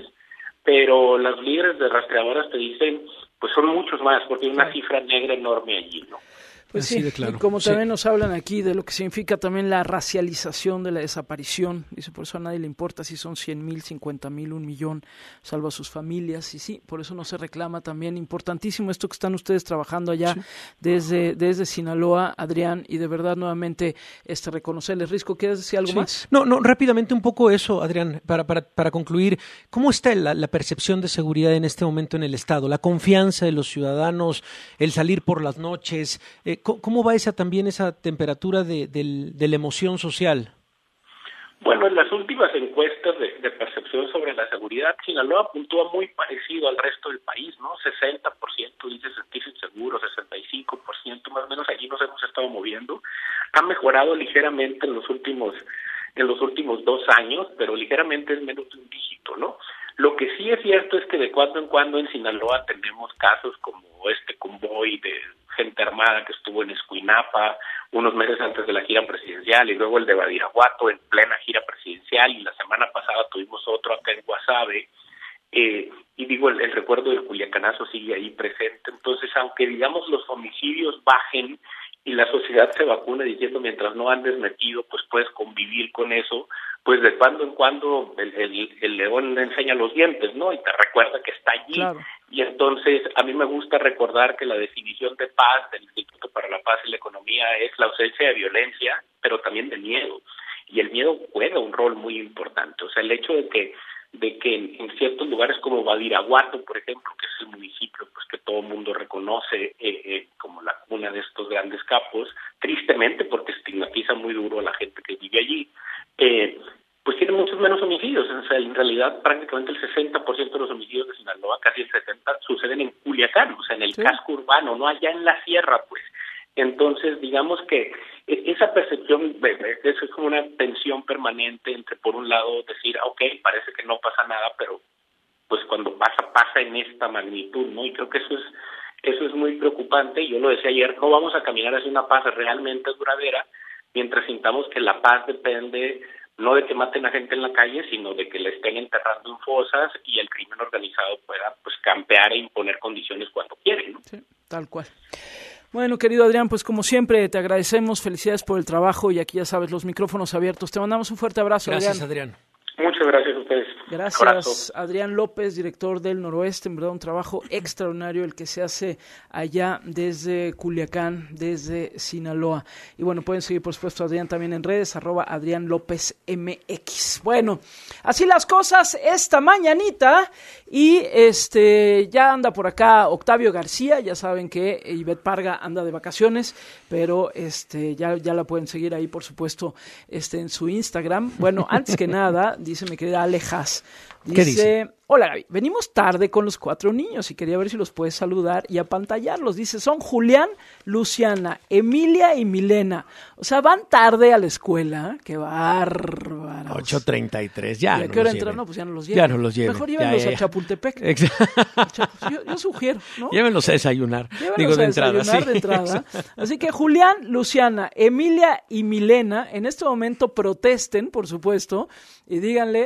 pero las líderes de rastreadoras te dicen, pues son muchos más, porque hay una cifra negra enorme allí, ¿no? Pues sí, claro. Y como también sí. nos hablan aquí de lo que significa también la racialización de la desaparición, dice, por eso a nadie le importa si son cien mil, cincuenta mil, un millón, salvo a sus familias, y sí, por eso no se reclama también. Importantísimo esto que están ustedes trabajando allá sí. desde desde Sinaloa, Adrián, y de verdad nuevamente este reconocerles. Risco, ¿quieres decir algo sí. más? No, no, rápidamente un poco eso, Adrián, para para para concluir. ¿Cómo está la, la percepción de seguridad en este momento en el Estado? La confianza de los ciudadanos, el salir por las noches, eh, ¿cómo va esa también esa temperatura de, de, de la emoción social? Bueno, en las últimas encuestas de, de percepción sobre la seguridad, Sinaloa puntúa muy parecido al resto del país, ¿no? sesenta por ciento dice sentirse inseguro, sesenta y cinco por ciento más o menos allí nos hemos estado moviendo. Ha mejorado ligeramente en los últimos en los últimos dos años, pero ligeramente es menos de un dígito, ¿no? Lo que sí es cierto es que de cuando en cuando en Sinaloa tenemos casos como este convoy de gente armada que estuvo en Escuinapa unos meses antes de la gira presidencial, y luego el de Badiraguato en plena gira presidencial, y la semana pasada tuvimos otro acá en Guasave, eh, y digo, el, el recuerdo del culiacanazo sigue ahí presente. Entonces, aunque digamos los homicidios bajen y la sociedad se vacune diciendo mientras no andes metido, pues puedes convivir con eso, pues de cuando en cuando el, el, el león le enseña los dientes, ¿no? Y te recuerda que está allí. Claro. Y entonces a mí me gusta recordar que la definición de paz del Instituto para la Paz y la Economía es la ausencia de violencia, pero también de miedo. Y el miedo juega un rol muy importante. O sea, el hecho de que de que en, en ciertos lugares como Badiraguato, por ejemplo, que es el municipio pues que todo el mundo reconoce eh, eh, como la cuna de estos grandes capos, tristemente porque estigmatiza muy duro a la gente que vive allí, eh, pues tiene muchos menos homicidios. O sea, en realidad prácticamente el sesenta por ciento de los homicidios de Sinaloa, casi el setenta por ciento, suceden en Culiacán, o sea, en el sí. casco urbano, no allá en la sierra, pues. Entonces, digamos que esa percepción, eso es como una tensión permanente entre, por un lado, decir, ok, parece que no pasa nada, pero pues cuando pasa, pasa en esta magnitud, ¿no? Y creo que eso es eso es muy preocupante. Yo lo decía ayer, no vamos a caminar hacia una paz realmente duradera mientras sintamos que la paz depende no de que maten a gente en la calle, sino de que la estén enterrando en fosas y el crimen organizado pueda pues campear e imponer condiciones cuando quiere, ¿no? Sí, tal cual. Bueno, querido Adrián, pues como siempre te agradecemos, felicidades por el trabajo, y aquí ya sabes, los micrófonos abiertos. Te mandamos un fuerte abrazo, Gracias, Adrián. Adrián. Muchas gracias a ustedes. Gracias, Abrazo. Adrián López, director del Noroeste. En verdad, un trabajo extraordinario el que se hace allá desde Culiacán, desde Sinaloa. Y bueno, pueden seguir, por supuesto, a Adrián también en redes, arroba Adrián López M X. Bueno, así las cosas esta mañanita. Y este ya anda por acá Octavio García. Ya saben que Ivette Parga anda de vacaciones, pero este ya, ya la pueden seguir ahí, por supuesto, este en su Instagram. Bueno, antes que nada, dice mi querida Alejas, dice, ¿qué dice? Hola Gaby, venimos tarde con los cuatro niños y quería ver si los puedes saludar y apantallarlos. Dice, son Julián, Luciana, Emilia y Milena. O sea, van tarde a la escuela. Qué bárbaros. ocho treinta y tres, ya. ¿Y a no qué hora los entran? lleven. No, pues ya no los lleven. Ya no los lleven. Mejor llévenlos ya, ya, ya. a Chapultepec. Exacto. Yo, yo sugiero, ¿no? Llévenlos a desayunar. Llévenlos Digo, a de entrada. desayunar Sí. de entrada. Así que Julián, Luciana, Emilia y Milena, en este momento protesten, por supuesto, y díganle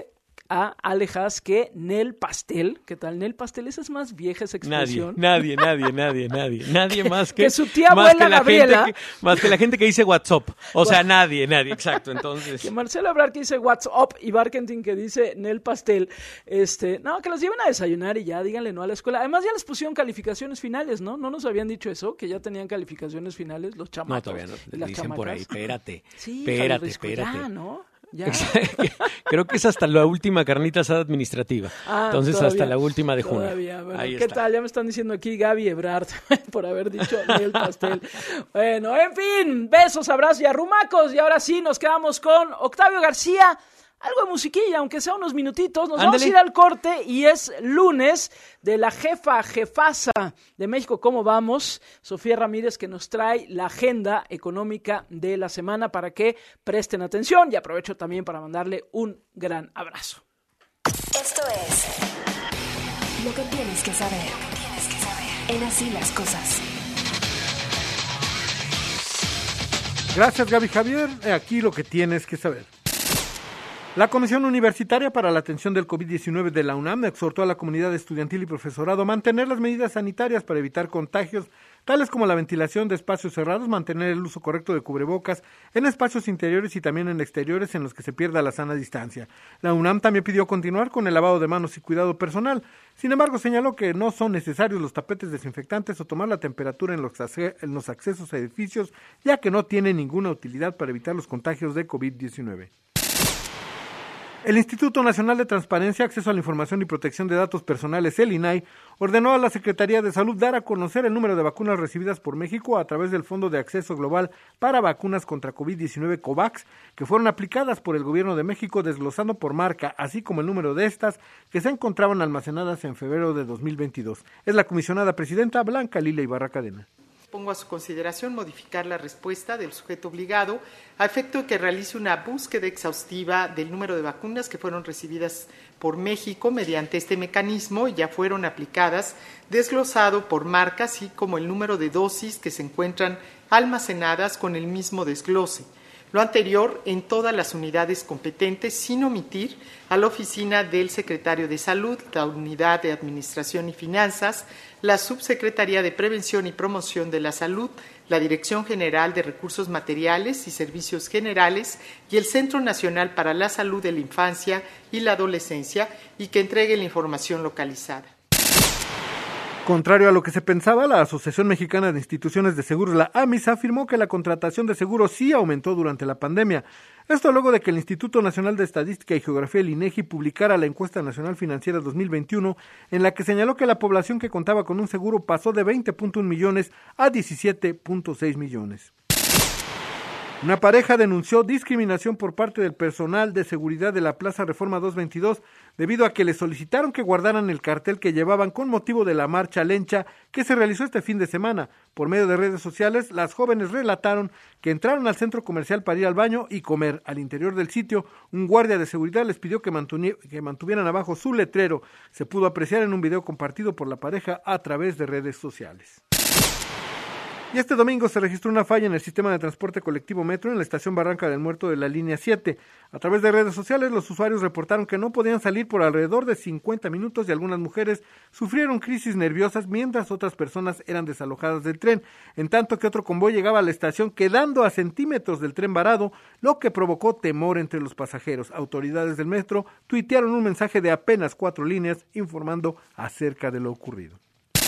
a Ale Haas que Nel Pastel. ¿Qué tal Nel Pastel? Esa es más vieja esa expresión. Nadie, nadie, nadie, nadie, nadie. Nadie más que... que su tía abuela Gabriela. Que, más que la gente que dice WhatsApp. O sea, nadie, nadie, exacto. Entonces... Que Marcelo Ebrard que dice WhatsApp y Barkentin que dice Nel Pastel. Este, no, que los lleven a desayunar y ya, díganle no a la escuela. Además ya les pusieron calificaciones finales, ¿no? ¿No nos habían dicho eso? Que ya tenían calificaciones finales los chamacos. No, todavía no. Las Dicen chamacas. Por ahí, espérate, sí, espérate, Risco, espérate. Ya, ¿no? Ya. Creo que es hasta la última carnita asada administrativa. Ah, Entonces todavía, hasta la última de junio. Todavía, bueno, Ahí ¿qué está. tal? Ya me están diciendo aquí Gaby Ebrard por haber dicho el pastel. Bueno, en fin, besos, abrazos y arrumacos. Y ahora sí nos quedamos con Octavio García. Algo de musiquilla, aunque sea unos minutitos. Nos Ándale. vamos a ir al corte y es lunes de la jefa, jefaza de México. ¿Cómo vamos? Sofía Ramírez, que nos trae la agenda económica de la semana para que presten atención. Y aprovecho también para mandarle un gran abrazo. Esto es lo que tienes que saber. Tienes que saber. En Así las Cosas. Gracias, Gaby Javier. Aquí lo que tienes que saber. La Comisión Universitaria para la Atención del COVID diecinueve de la UNAM exhortó a la comunidad estudiantil y profesorado a mantener las medidas sanitarias para evitar contagios, tales como la ventilación de espacios cerrados, mantener el uso correcto de cubrebocas en espacios interiores y también en exteriores en los que se pierda la sana distancia. La UNAM también pidió continuar con el lavado de manos y cuidado personal. Sin embargo, señaló que no son necesarios los tapetes desinfectantes o tomar la temperatura en los, en los accesos a edificios, ya que no tienen ninguna utilidad para evitar los contagios de COVID diecinueve. El Instituto Nacional de Transparencia, Acceso a la Información y Protección de Datos Personales, el I N A I, ordenó a la Secretaría de Salud dar a conocer el número de vacunas recibidas por México a través del Fondo de Acceso Global para Vacunas contra COVID diecinueve COVAX, que fueron aplicadas por el Gobierno de México, desglosando por marca, así como el número de estas que se encontraban almacenadas en febrero de dos mil veintidós. Es la comisionada presidenta Blanca Lilia Ibarra Cadena. Pongo a su consideración modificar la respuesta del sujeto obligado a efecto de que realice una búsqueda exhaustiva del número de vacunas que fueron recibidas por México mediante este mecanismo y ya fueron aplicadas, desglosado por marca, así como el número de dosis que se encuentran almacenadas con el mismo desglose. Lo anterior en todas las unidades competentes, sin omitir a la oficina del Secretario de Salud, la Unidad de Administración y Finanzas, la Subsecretaría de Prevención y Promoción de la Salud, la Dirección General de Recursos Materiales y Servicios Generales y el Centro Nacional para la Salud de la Infancia y la Adolescencia, y que entregue la información localizada. Contrario a lo que se pensaba, la Asociación Mexicana de Instituciones de Seguros, la AMIS, afirmó que la contratación de seguros sí aumentó durante la pandemia. Esto luego de que el Instituto Nacional de Estadística y Geografía, el INEGI, publicara la Encuesta Nacional Financiera dos mil veintiuno, en la que señaló que la población que contaba con un seguro pasó de veinte punto uno millones a diecisiete punto seis millones. Una pareja denunció discriminación por parte del personal de seguridad de la Plaza Reforma doscientos veintidós debido a que le solicitaron que guardaran el cartel que llevaban con motivo de la marcha lencha que se realizó este fin de semana. Por medio de redes sociales, las jóvenes relataron que entraron al centro comercial para ir al baño y comer. Al interior del sitio, un guardia de seguridad les pidió que, mantuvi- que mantuvieran abajo su letrero. Se pudo apreciar en un video compartido por la pareja a través de redes sociales. Y este domingo se registró una falla en el sistema de transporte colectivo Metro en la estación Barranca del Muerto de la línea siete. A través de redes sociales, los usuarios reportaron que no podían salir por alrededor de cincuenta minutos y algunas mujeres sufrieron crisis nerviosas mientras otras personas eran desalojadas del tren, en tanto que otro convoy llegaba a la estación quedando a centímetros del tren varado, lo que provocó temor entre los pasajeros. Autoridades del Metro tuitearon un mensaje de apenas cuatro líneas informando acerca de lo ocurrido.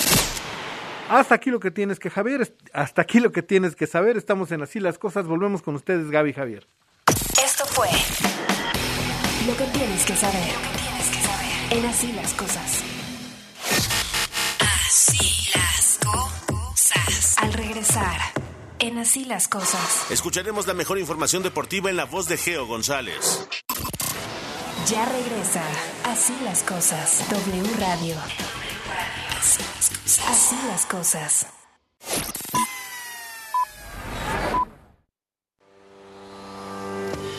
Hasta aquí lo que tienes que saber, hasta aquí lo que tienes que saber, estamos en Así las Cosas, volvemos con ustedes, Gaby y Javier. Esto fue lo que tienes que saber, tienes que saber en Así las Cosas. Así las cosas. Al regresar, en Así las Cosas. Escucharemos la mejor información deportiva en la voz de Geo González. Ya regresa, Así las Cosas, W Radio. Así las cosas. Así las cosas.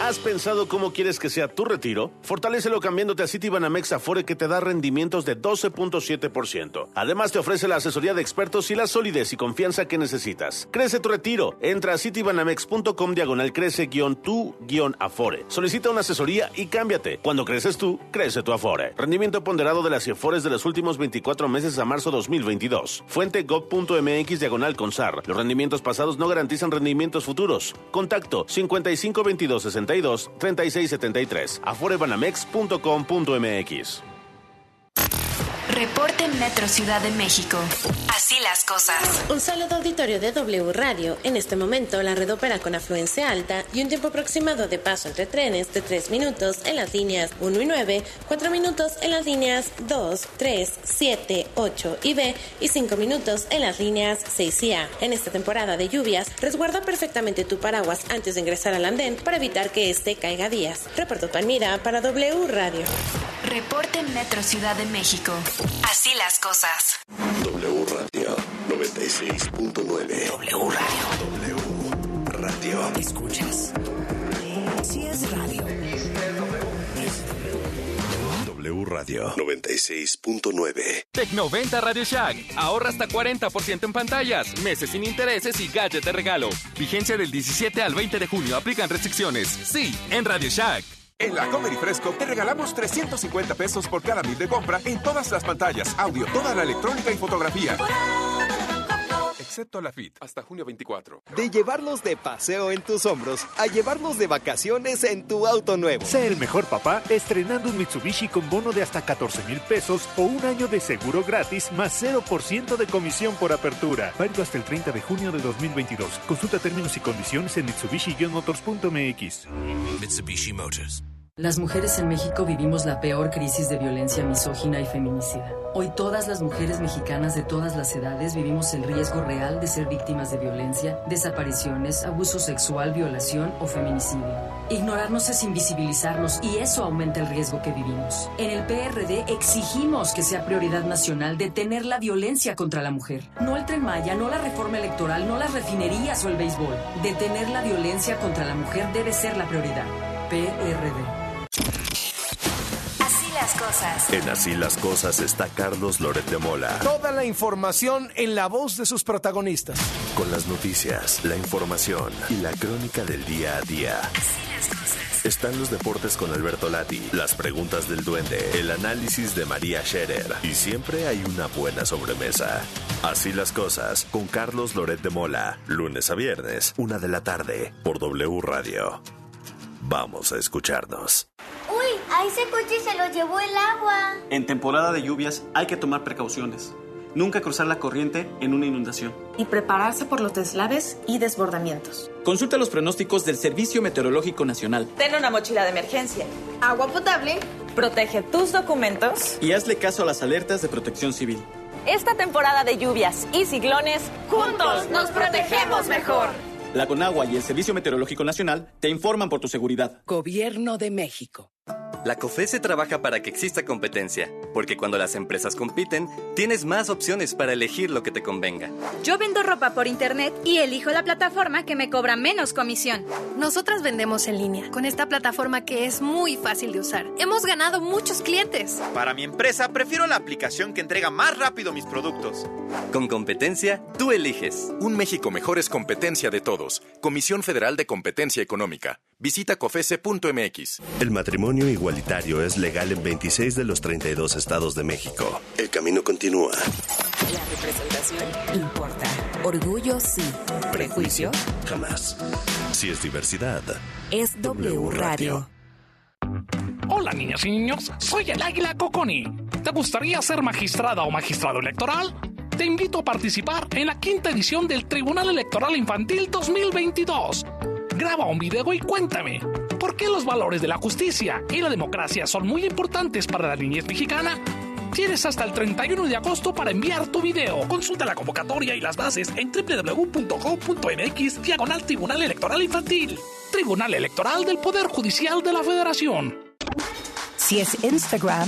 ¿Has pensado cómo quieres que sea tu retiro? Fortalécelo cambiándote a Citibanamex Afore, que te da rendimientos de doce punto siete por ciento. Además, te ofrece la asesoría de expertos y la solidez y confianza que necesitas. Crece tu retiro. Entra a citibanamex.com diagonal crece guión tu guión Afore. Solicita una asesoría y cámbiate. Cuando creces tú, crece tu Afore. Rendimiento ponderado de las Afores de los últimos veinticuatro meses a marzo dos mil veintidós. Fuente gov.mx diagonal consar. Los rendimientos pasados no garantizan rendimientos futuros. Contacto cincuenta y cinco veintidós sesenta y dos treinta y seis setenta y tres. aforebanamex punto com punto mx. Reporte Metro Ciudad de México. Así las cosas. Un saludo auditorio de W Radio. En este momento la red opera con afluencia alta y un tiempo aproximado de paso entre trenes de tres minutos en las líneas uno y nueve, cuatro minutos en las líneas dos, tres, siete, ocho y B y cinco minutos en las líneas seis y A. En esta temporada de lluvias, resguarda perfectamente tu paraguas antes de ingresar al andén para evitar que este caiga a días. Reportó Palmira para W Radio. Reporte Metro Ciudad de México. Así las cosas. W Radio noventa y seis punto nueve. W Radio. W Radio. ¿Escuchas? Sí es radio. W Radio noventa y seis punto nueve. Tecnoventa Radio Shack. Ahorra hasta cuarenta por ciento en pantallas, meses sin intereses y gadget de regalo. Vigencia del diecisiete al veinte de junio. Aplican restricciones. Sí, en Radio Shack. En la Comer y Fresco te regalamos trescientos cincuenta pesos por cada mil de compra en todas las pantallas, audio, toda la electrónica y fotografía. Excepto la Fit, hasta junio veinticuatro. De llevarlos de paseo en tus hombros a llevarlos de vacaciones en tu auto nuevo. Sé el mejor papá estrenando un Mitsubishi con bono de hasta catorce mil pesos o un año de seguro gratis más cero por ciento de comisión por apertura. Válido hasta el treinta de junio de dos mil veintidós. Consulta términos y condiciones en mitsubishi motors punto m x. Mitsubishi Motors. Las mujeres en México vivimos la peor crisis de violencia misógina y feminicida. Hoy todas las mujeres mexicanas de todas las edades vivimos el riesgo real de ser víctimas de violencia, desapariciones, abuso sexual, violación o feminicidio. Ignorarnos es invisibilizarnos y eso aumenta el riesgo que vivimos. En el P R D exigimos que sea prioridad nacional detener la violencia contra la mujer. No el Tren Maya, no la reforma electoral, no las refinerías o el béisbol. Detener la violencia contra la mujer debe ser la prioridad. P R D. Así las cosas. En Así las cosas está Carlos Loret de Mola. Toda la información en la voz de sus protagonistas. Con las noticias, la información y la crónica del día a día. Así las cosas. Están los deportes con Alberto Lati, las preguntas del duende, el análisis de María Scherer y siempre hay una buena sobremesa. Así las cosas con Carlos Loret de Mola, lunes a viernes, una de la tarde, por W Radio. Vamos a escucharnos. ¡Uy! A ese coche se lo llevó el agua. En temporada de lluvias hay que tomar precauciones. Nunca cruzar la corriente en una inundación. Y prepararse por los deslaves y desbordamientos. Consulta los pronósticos del Servicio Meteorológico Nacional. Ten una mochila de emergencia, agua potable, protege tus documentos y hazle caso a las alertas de Protección Civil. Esta temporada de lluvias y ciclones, juntos nos protegemos mejor. La Conagua y el Servicio Meteorológico Nacional te informan por tu seguridad. Gobierno de México. La COFESE trabaja para que exista competencia, porque cuando las empresas compiten, tienes más opciones para elegir lo que te convenga. Yo vendo ropa por internet y elijo la plataforma que me cobra menos comisión. Nosotras vendemos en línea, con esta plataforma que es muy fácil de usar. Hemos ganado muchos clientes. Para mi empresa, prefiero la aplicación que entrega más rápido mis productos. Con competencia, tú eliges. Un México mejor es competencia de todos. Comisión Federal de Competencia Económica. Visita cofese punto m x. El matrimonio igualitario es legal en veintiséis de los treinta y dos estados de México. El camino continúa. La representación importa. Orgullo sí. Prejuicio jamás. Si es diversidad, es W Radio. Hola niñas y niños, soy el Águila Coconi. ¿Te gustaría ser magistrada o magistrado electoral? Te invito a participar en la quinta edición del Tribunal Electoral Infantil dos mil veintidós. Graba un video y cuéntame, ¿por qué los valores de la justicia y la democracia son muy importantes para la niñez mexicana? Tienes hasta el treinta y uno de agosto para enviar tu video. Consulta la convocatoria y las bases en doble u doble u doble u punto gov punto m x diagonal Tribunal Electoral Infantil. Tribunal Electoral del Poder Judicial de la Federación. Si es Instagram,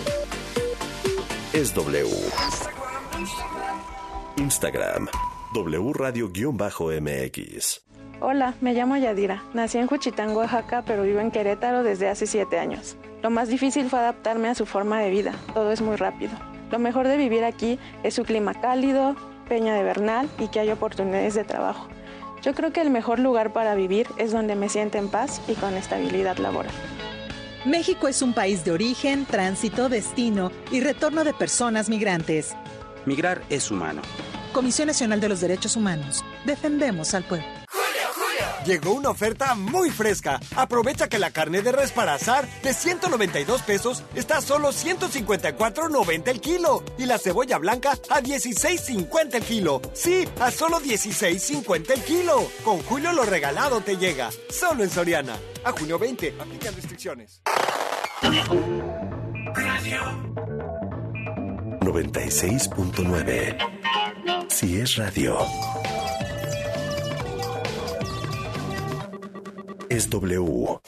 es W. Instagram, W Radio-M X. Hola, me llamo Yadira. Nací en Juchitán, Oaxaca, pero vivo en Querétaro desde hace siete años. Lo más difícil fue adaptarme a su forma de vida. Todo es muy rápido. Lo mejor de vivir aquí es su clima cálido, Peña de Bernal y que hay oportunidades de trabajo. Yo creo que el mejor lugar para vivir es donde me siento en paz y con estabilidad laboral. México es un país de origen, tránsito, destino y retorno de personas migrantes. Migrar es humano. Comisión Nacional de los Derechos Humanos. Defendemos al pueblo. Llegó una oferta muy fresca. Aprovecha que la carne de res para asar de ciento noventa y dos pesos está a solo ciento cincuenta y cuatro noventa el kilo. Y la cebolla blanca a dieciséis cincuenta el kilo. Sí, a solo dieciséis cincuenta el kilo. Con Julio lo regalado te llega. Solo en Soriana. A junio veinte. Aplican restricciones. Radio noventa y seis punto nueve. Si es radio, es W.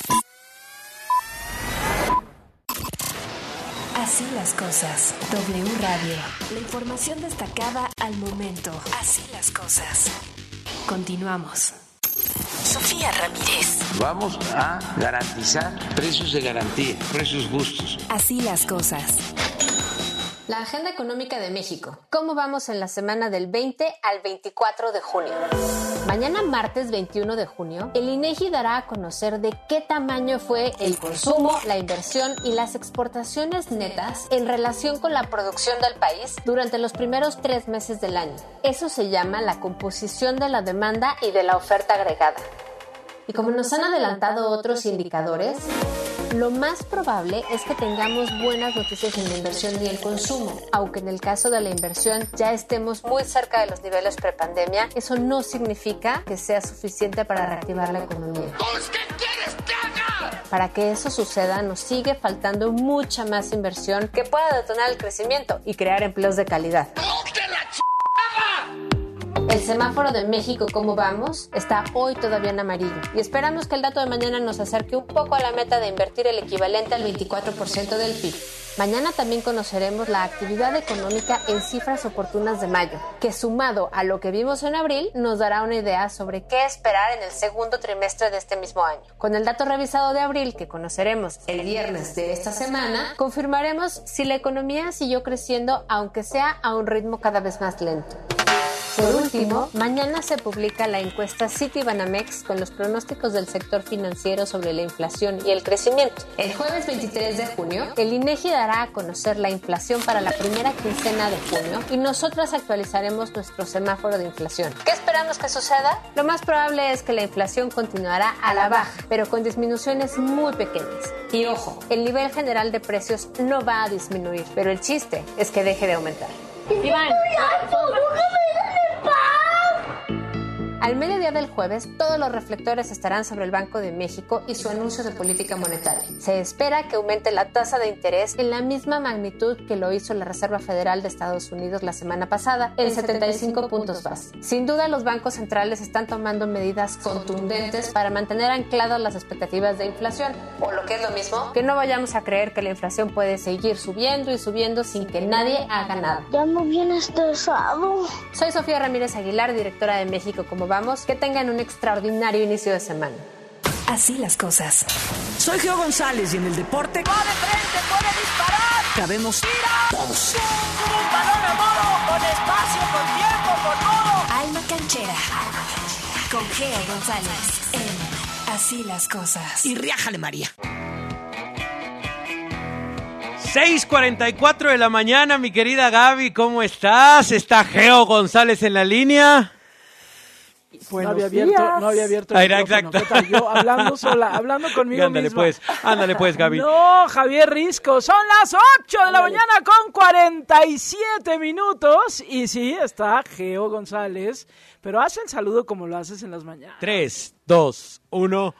Así las cosas. W Radio. La información destacada al momento. Así las cosas. Continuamos. Sofía Ramírez. Vamos a garantizar precios de garantía, precios justos. Así las cosas. La agenda económica de México. ¿Cómo vamos en la semana del veinte al veinticuatro de junio? Mañana martes veintiuno de junio, el INEGI dará a conocer de qué tamaño fue el consumo, la inversión y las exportaciones netas en relación con la producción del país durante los primeros tres meses del año. Eso se llama la composición de la demanda y de la oferta agregada. Y como nos han adelantado otros indicadores, lo más probable es que tengamos buenas noticias en la inversión y el consumo. Aunque en el caso de la inversión ya estemos muy cerca de los niveles prepandemia, eso no significa que sea suficiente para reactivar la economía. ¿Qué quieres que haga? Para que eso suceda, nos sigue faltando mucha más inversión que pueda detonar el crecimiento y crear empleos de calidad. El semáforo de México, ¿cómo vamos?, está hoy todavía en amarillo y esperamos que el dato de mañana nos acerque un poco a la meta de invertir el equivalente al veinticuatro por ciento del P I B. Mañana también conoceremos la actividad económica en cifras oportunas de mayo, que sumado a lo que vimos en abril nos dará una idea sobre qué esperar en el segundo trimestre de este mismo año. Con el dato revisado de abril que conoceremos el viernes de esta semana, confirmaremos si la economía siguió creciendo, aunque sea a un ritmo cada vez más lento. Por último, mañana se publica la encuesta Citibanamex con los pronósticos del sector financiero sobre la inflación y el crecimiento. El jueves veintitrés de junio, el INEGI dará a conocer la inflación para la primera quincena de junio y nosotras actualizaremos nuestro semáforo de inflación. ¿Qué esperamos que suceda? Lo más probable es que la inflación continuará a la baja, pero con disminuciones muy pequeñas. Y ojo, el nivel general de precios no va a disminuir, pero el chiste es que deje de aumentar. Iván, al mediodía del jueves, todos los reflectores estarán sobre el Banco de México y su anuncio de política monetaria. Se espera que aumente la tasa de interés en la misma magnitud que lo hizo la Reserva Federal de Estados Unidos la semana pasada, en setenta y cinco puntos base. Sin duda, los bancos centrales están tomando medidas contundentes para mantener ancladas las expectativas de inflación, o lo que es lo mismo, que no vayamos a creer que la inflación puede seguir subiendo y subiendo sin que nadie haga nada. Ya me viene estresado. Soy Sofía Ramírez Aguilar, directora de México Como Vamos. Que tengan un extraordinario inicio de semana. Así las cosas. Soy Geo González y en el deporte... ¡Va de frente, puede disparar! Cabemos... ¡Tira! Todos. ¡Un balón a modo! ¡Con espacio, con tiempo, con todo! Alma Canchera. Con Geo González. En Así las cosas. Y riájale, María. seis cuarenta y cuatro de la mañana, mi querida Gaby, ¿cómo estás? ¿Está Geo González en la línea? No había abierto, no había abierto el Ay, micrófono. exacto. ¿Qué tal? Yo hablando sola, hablando conmigo ándale misma. pues, ándale pues, Gaby. No, Javier Risco, son las ocho de la ándale. mañana con cuarenta y siete minutos. Y sí, está Geo González, pero haz el saludo como lo haces en las mañanas. tres, dos, uno.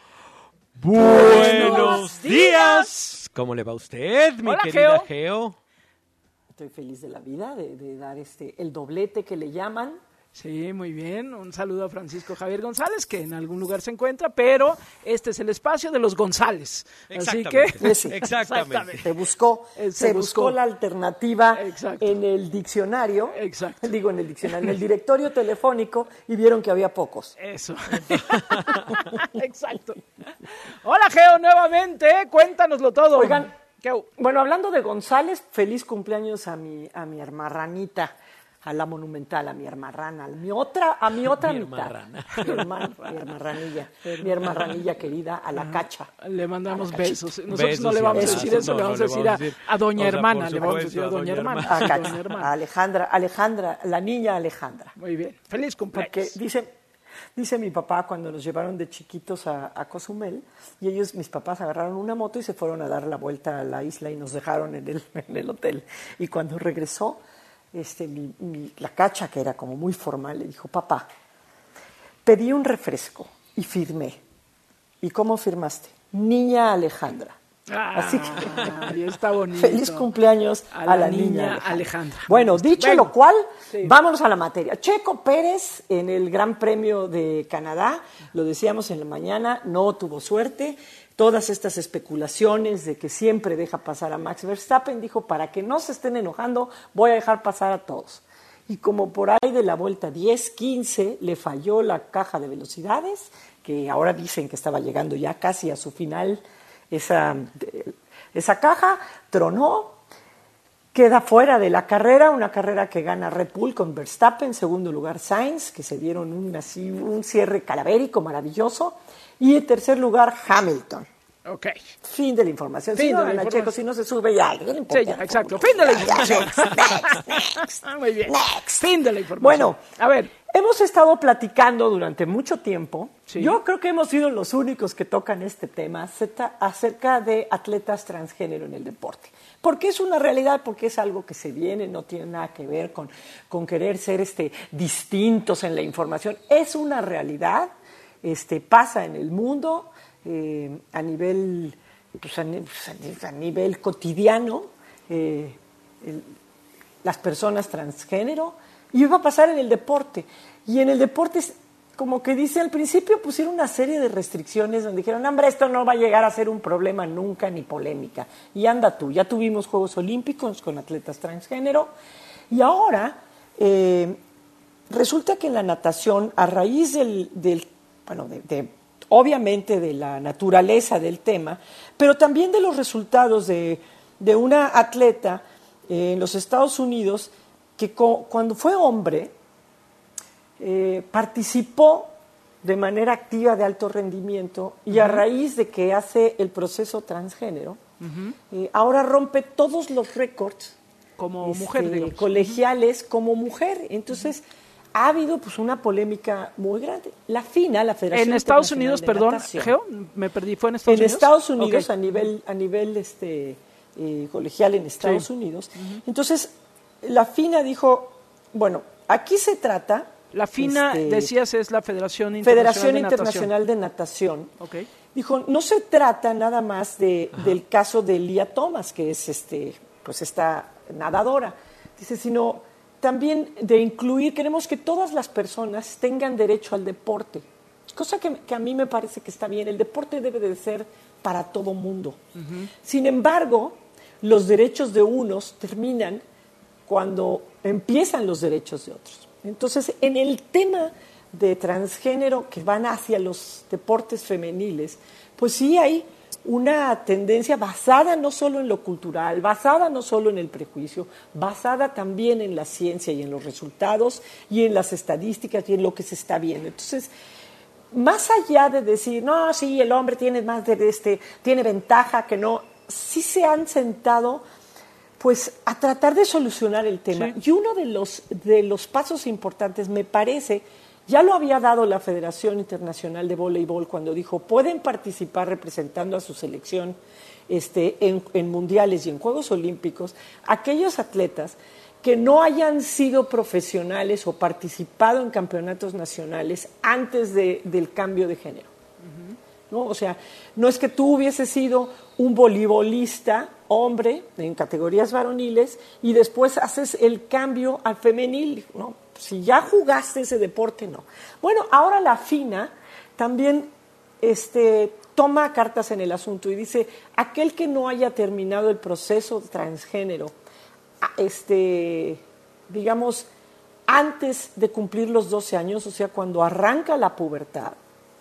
Buenos días. ¿Cómo le va a usted, mi Hola, querida Geo? Geo? Estoy feliz de la vida de, de dar este el doblete que le llaman. Sí, muy bien. Un saludo a Francisco Javier González, que en algún lugar se encuentra, pero este es el espacio de los González. Así que... Sí, exactamente. Se buscó, se, se buscó. buscó la alternativa Exacto. en el diccionario, Exacto. digo en el diccionario, en el directorio telefónico, y vieron que había pocos. Eso. Exacto. Hola, Geo, nuevamente. Cuéntanoslo todo. Oigan, Geo. Bueno, hablando de González, feliz cumpleaños a mi, a mi hermarranita. A la monumental, a mi hermarrana, a mi otra, a mi otra mi mitad. Hermarrana. Mi hermana, mi hermarranilla, mi hermarranilla querida, a la cacha. Le mandamos besos. Nosotros besos, no le vamos a decir eso, no, le vamos no a decir a, decir. a doña O sea, hermana, por le vamos a supuesto, decir a doña hermana. A, Cacha, doña hermana. a Alejandra, Alejandra, la niña Alejandra. Muy bien, feliz cumpleaños. Porque dice, dice mi papá cuando nos llevaron de chiquitos a, a Cozumel, y ellos, mis papás, agarraron una moto y se fueron a dar la vuelta a la isla y nos dejaron en el, en el hotel. Y cuando regresó, Este, mi, mi, la Cacha, que era como muy formal, le dijo, papá, pedí un refresco y firmé. ¿Y cómo firmaste? Niña Alejandra. Ah, Así que está bonito. Feliz cumpleaños a la, a la niña, niña Alejandra. Alejandra. Bueno, dicho Venga. lo cual, sí. vámonos a la materia. Checo Pérez en el Gran Premio de Canadá, lo decíamos en la mañana, no tuvo suerte. Todas estas especulaciones de que siempre deja pasar a Max Verstappen, dijo, para que no se estén enojando, voy a dejar pasar a todos. Y como por ahí de la vuelta diez, quince, le falló la caja de velocidades, que ahora dicen que estaba llegando ya casi a su final, esa, esa caja tronó, queda fuera de la carrera, una carrera que gana Red Bull con Verstappen, segundo lugar Sainz, que se dieron un, así, un cierre calavérico maravilloso, y en tercer lugar Hamilton. Ok. Fin de la información. Fin si no, de la Ana información. Checo, si no se sube ya. No importa, sí, ya, exacto. Fin de la información. Next, next, Muy bien. Next. Fin de la información. Bueno, a ver. Hemos estado platicando durante mucho tiempo. Sí. Yo creo que hemos sido los únicos que tocan este tema acerca de atletas transgénero en el deporte. Porque es una realidad, porque es algo que se viene, no tiene nada que ver con, con querer ser este, distintos en la información. Es una realidad. Este, pasa en el mundo eh, a nivel pues a, pues a nivel cotidiano eh, el, las personas transgénero, y va a pasar en el deporte, y en el deporte como que dice al principio pusieron una serie de restricciones donde dijeron, hombre, esto no va a llegar a ser un problema nunca ni polémica, y anda tú, ya tuvimos Juegos Olímpicos con atletas transgénero, y ahora eh, resulta que en la natación, a raíz del, del bueno, de, de, obviamente de la naturaleza del tema, pero también de los resultados de, de una atleta eh, en los Estados Unidos que co- cuando fue hombre eh, participó de manera activa de alto rendimiento y uh-huh. a raíz de que hace el proceso transgénero, uh-huh. eh, ahora rompe todos los récords como este, mujer, digamos. colegiales como mujer. Entonces, uh-huh. ha habido pues una polémica muy grande. La FINA, la Federación En Estados Internacional Unidos, de perdón, Natación, Geo, me perdí, ¿fue en Estados en Unidos? En Estados Unidos, okay. a nivel, a nivel este, eh, colegial en Estados sí. Unidos. Uh-huh. Entonces, la FINA dijo, bueno, aquí se trata... La FINA, este, decías, es la Federación Internacional Federación de Internacional de Natación. Okay. Dijo, no se trata nada más de, del caso de Lia Thomas, que es este, pues esta nadadora. Dice, sino también de incluir, queremos que todas las personas tengan derecho al deporte. Cosa que, que a mí me parece que está bien. El deporte debe de ser para todo mundo. Uh-huh. Sin embargo, los derechos de unos terminan cuando empiezan los derechos de otros. Entonces, en el tema de transgénero que van hacia los deportes femeniles, pues sí hay una tendencia basada no solo en lo cultural, basada no solo en el prejuicio, basada también en la ciencia y en los resultados y en las estadísticas y en lo que se está viendo. Entonces, más allá de decir, no, sí, el hombre tiene más de este, tiene ventaja que no, sí se han sentado pues a tratar de solucionar el tema. Sí. Y uno de los, de los pasos importantes, me parece, ya lo había dado la Federación Internacional de Voleibol cuando dijo, pueden participar representando a su selección este, en, en mundiales y en Juegos Olímpicos, aquellos atletas que no hayan sido profesionales o participado en campeonatos nacionales antes de, del cambio de género. Uh-huh. ¿no? O sea, no es que tú hubieses sido un voleibolista hombre en categorías varoniles y después haces el cambio al femenil, ¿no? Si ya jugaste ese deporte, no. Bueno, ahora la FINA también este, toma cartas en el asunto y dice, aquel que no haya terminado el proceso transgénero, este, digamos, antes de cumplir los doce años, o sea, cuando arranca la pubertad,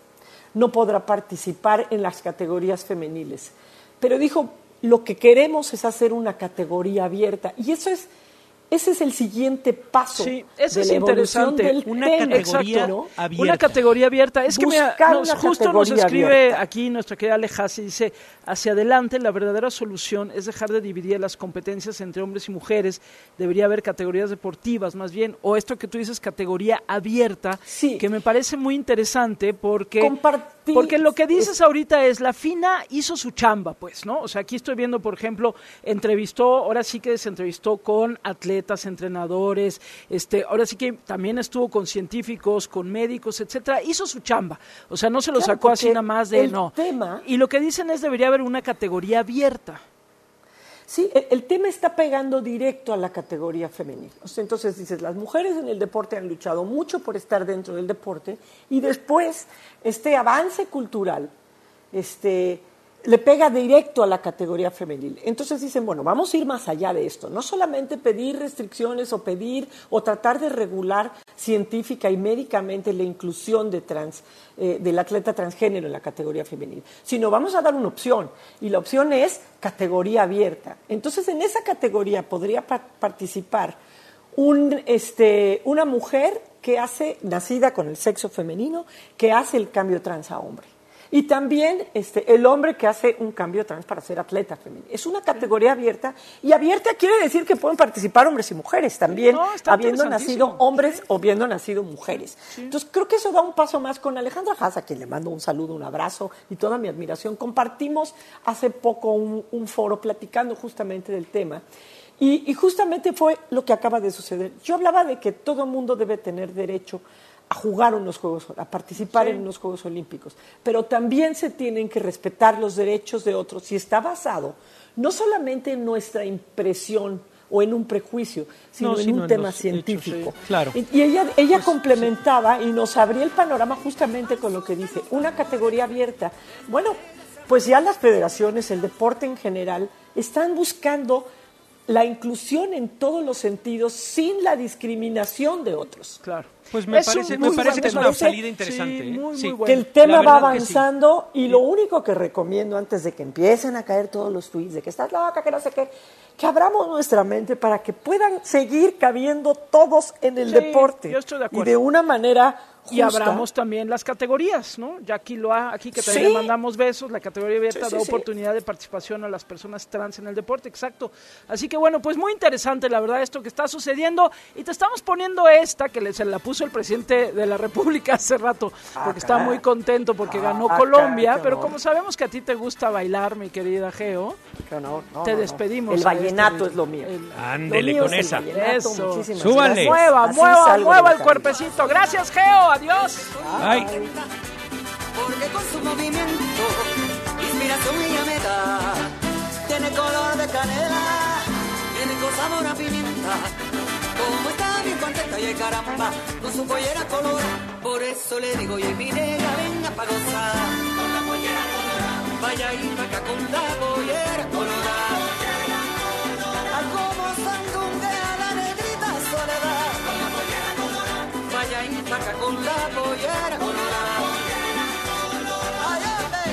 no podrá participar en las categorías femeniles. Pero dijo, lo que queremos es hacer una categoría abierta. Y eso es, ese es el siguiente paso sí, eso de es la evolución interesante. del Una tema. categoría Exacto, ¿no? abierta. Una categoría abierta. Es que mira, nos, justo nos escribe abierta. aquí nuestra querida Alejasi, dice, hacia adelante la verdadera solución es dejar de dividir las competencias entre hombres y mujeres. Debería haber categorías deportivas más bien, o esto que tú dices, categoría abierta, sí. que me parece muy interesante porque, Compartir. porque lo que dices ahorita es, la FINA hizo su chamba, pues, ¿no? O sea, aquí estoy viendo, por ejemplo, entrevistó, ahora sí que se entrevistó con atletas, entrenadores, este, ahora sí que también estuvo con científicos, con médicos, etcétera, hizo su chamba. O sea, no se lo Claro, sacó así porque nada más de el no. tema- Y lo que dicen es debería haber una categoría abierta. Sí, el, el tema está pegando directo a la categoría femenil. O sea, entonces dices, las mujeres en el deporte han luchado mucho por estar dentro del deporte y después este avance cultural este, le pega directo a la categoría femenil. Entonces dicen, bueno, vamos a ir más allá de esto. No solamente pedir restricciones o pedir o tratar de regular científica y médicamente la inclusión de trans, eh, del atleta transgénero en la categoría femenil, sino vamos a dar una opción. Y la opción es categoría abierta. Entonces, en esa categoría podría pa- participar un, este, una mujer que hace, nacida con el sexo femenino, que hace el cambio trans a hombre. Y también este, el hombre que hace un cambio trans para ser atleta femenino. Es una categoría abierta, y abierta quiere decir que pueden participar hombres y mujeres también, No, está habiendo interesantísimo. nacido hombres o habiendo nacido mujeres. Sí. Entonces creo que eso da un paso más con Alejandra Haas, a quien le mando un saludo, un abrazo y toda mi admiración. Compartimos hace poco un, un foro platicando justamente del tema. Y, y justamente fue lo que acaba de suceder. Yo hablaba de que todo mundo debe tener derecho a jugar unos Juegos, a participar sí. en unos Juegos Olímpicos, pero también se tienen que respetar los derechos de otros y está basado no solamente en nuestra impresión o en un prejuicio, sino no, en sino un en tema los científico. Hechos, sí. Claro. Y, y ella, ella pues, complementaba sí. y nos abría el panorama justamente con lo que dice, una categoría abierta. Bueno, pues ya las federaciones, el deporte en general, están buscando la inclusión en todos los sentidos sin la discriminación de otros. Claro. Pues me Es parece, un me muy parece que es buen- una parece- salida interesante. sí, ¿eh? muy, Sí. muy bueno. Que el tema La va verdad que sí. avanzando y lo único que recomiendo antes de que empiecen a caer todos los tweets de que estás loca, que no sé qué, que abramos nuestra mente para que puedan seguir cabiendo todos en el Sí, deporte yo estoy de y acuerdo. de una manera justa. Y abramos también las categorías, ¿no? Ya aquí lo ha, aquí que también Sí. le mandamos besos, la categoría abierta Sí, sí, da sí. oportunidad de participación a las personas trans en el deporte, exacto. Así que bueno, pues muy interesante la verdad esto que está sucediendo y te estamos poniendo esta que le, se la puso el presidente de la República hace rato, porque está caray. muy contento porque Ah, ganó caray, Colombia, qué pero honor. como sabemos que a ti te gusta bailar, mi querida Geo, Qué honor. No, te no, no. despedimos. El a este vallenato ritmo. es lo mío. El- Ándele Lo mío con es el esa. vallenato. Eso. Muchísimas Súbanle. gracias. Mueva, Así mueva, salgo mueva del el camino. cuerpecito. Gracias, Geo. Adiós. Ay. Porque con su movimiento, inspiración ella me da. Tiene color de canela, tiene con sabor a pimienta. Como está bien contenta y ay, caramba, con su pollera color. Por eso le digo, y mi negra, venga pa' gozar. Con la pollera colorada. Vaya y pa' acá con la pollera colorada. Ay, como sandunguea la negrita soledad. Con la pollera colorada. Vaya y pa' acá con la pollera colorada. Ay, ay,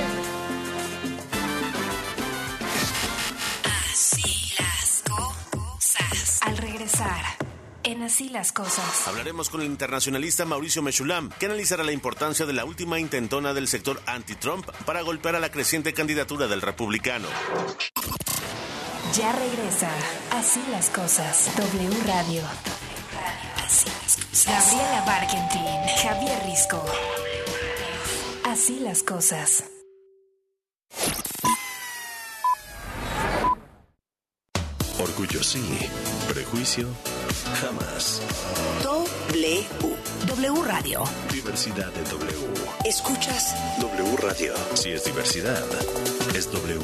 Así las cosas. Al regresar, en Así las cosas. Hablaremos con el internacionalista Mauricio Mechulam, que analizará la importancia de la última intentona del sector anti-Trump para golpear a la creciente candidatura del republicano. Ya regresa Así las cosas. W Radio. Así las cosas. Gabriela Barkentin, Javier Risco. Así las cosas. Orgullo sí, prejuicio Jamás. W. W Radio. Diversidad de W. ¿Escuchas? W Radio. Si es diversidad, es W.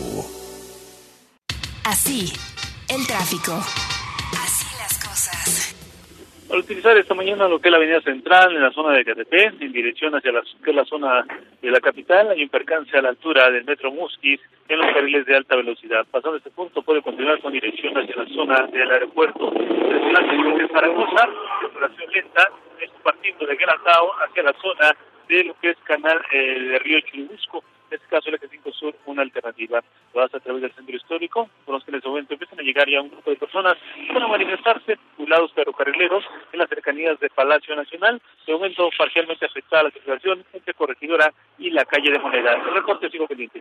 Así, el tráfico. Así las cosas. Al utilizar esta mañana lo que es la avenida central en la zona de Catepec, en dirección hacia la, que es la zona de la capital, hay un percance a la altura del metro Musquis en los carriles de alta velocidad. Pasando este punto puede continuar con dirección hacia la zona del aeropuerto. Desde Zaragoza, circulación lenta, es partiendo de Guelatao hacia la zona de lo que es canal eh, de Río Churubusco. En este caso, el eje cinco Sur, una alternativa. Lo hace a través del centro histórico, con los que en este momento empiezan a llegar ya un grupo de personas que van a manifestarse, poblados ferrocarrileros, en las cercanías del Palacio Nacional. De momento, parcialmente afectada la circulación entre Corregidora y la calle de Moneda. El reporte sigo pendiente.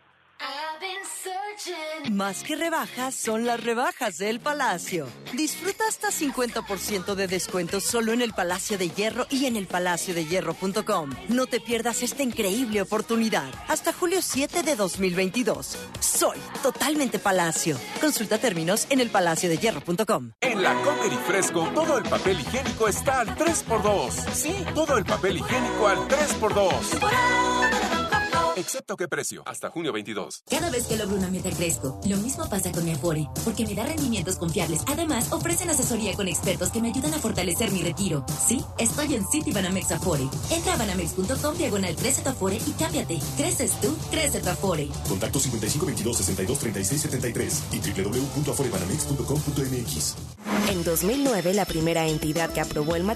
Más que rebajas, son las rebajas del Palacio. Disfruta hasta cincuenta por ciento de descuentos solo en el Palacio de Hierro y en el palacio de hierro punto com. No te pierdas esta increíble oportunidad. Hasta julio siete de dos mil veintidós. Soy totalmente Palacio. Consulta términos en el palacio de hierro punto com. En la Comer y Fresco, todo el papel higiénico está al tres por dos. Sí, todo el papel higiénico al tres por dos. Excepto qué precio, hasta junio veintidós. Cada vez que logro una meta crezco. Lo mismo pasa con mi Afore, porque me da rendimientos confiables. Además, ofrecen asesoría con expertos que me ayudan a fortalecer mi retiro. Sí, estoy en Citibanamex Afore. Entra a banamex punto com diagonal crece tu Afore y cámbiate. Creces tú, crece tu Afore. Contacto cincuenta y cinco veintidós sesenta y dos treinta y seis setenta y tres y doble u doble u doble u punto afore banamex punto com punto m x. En dos mil nueve, la primera entidad que aprobó el matrimonio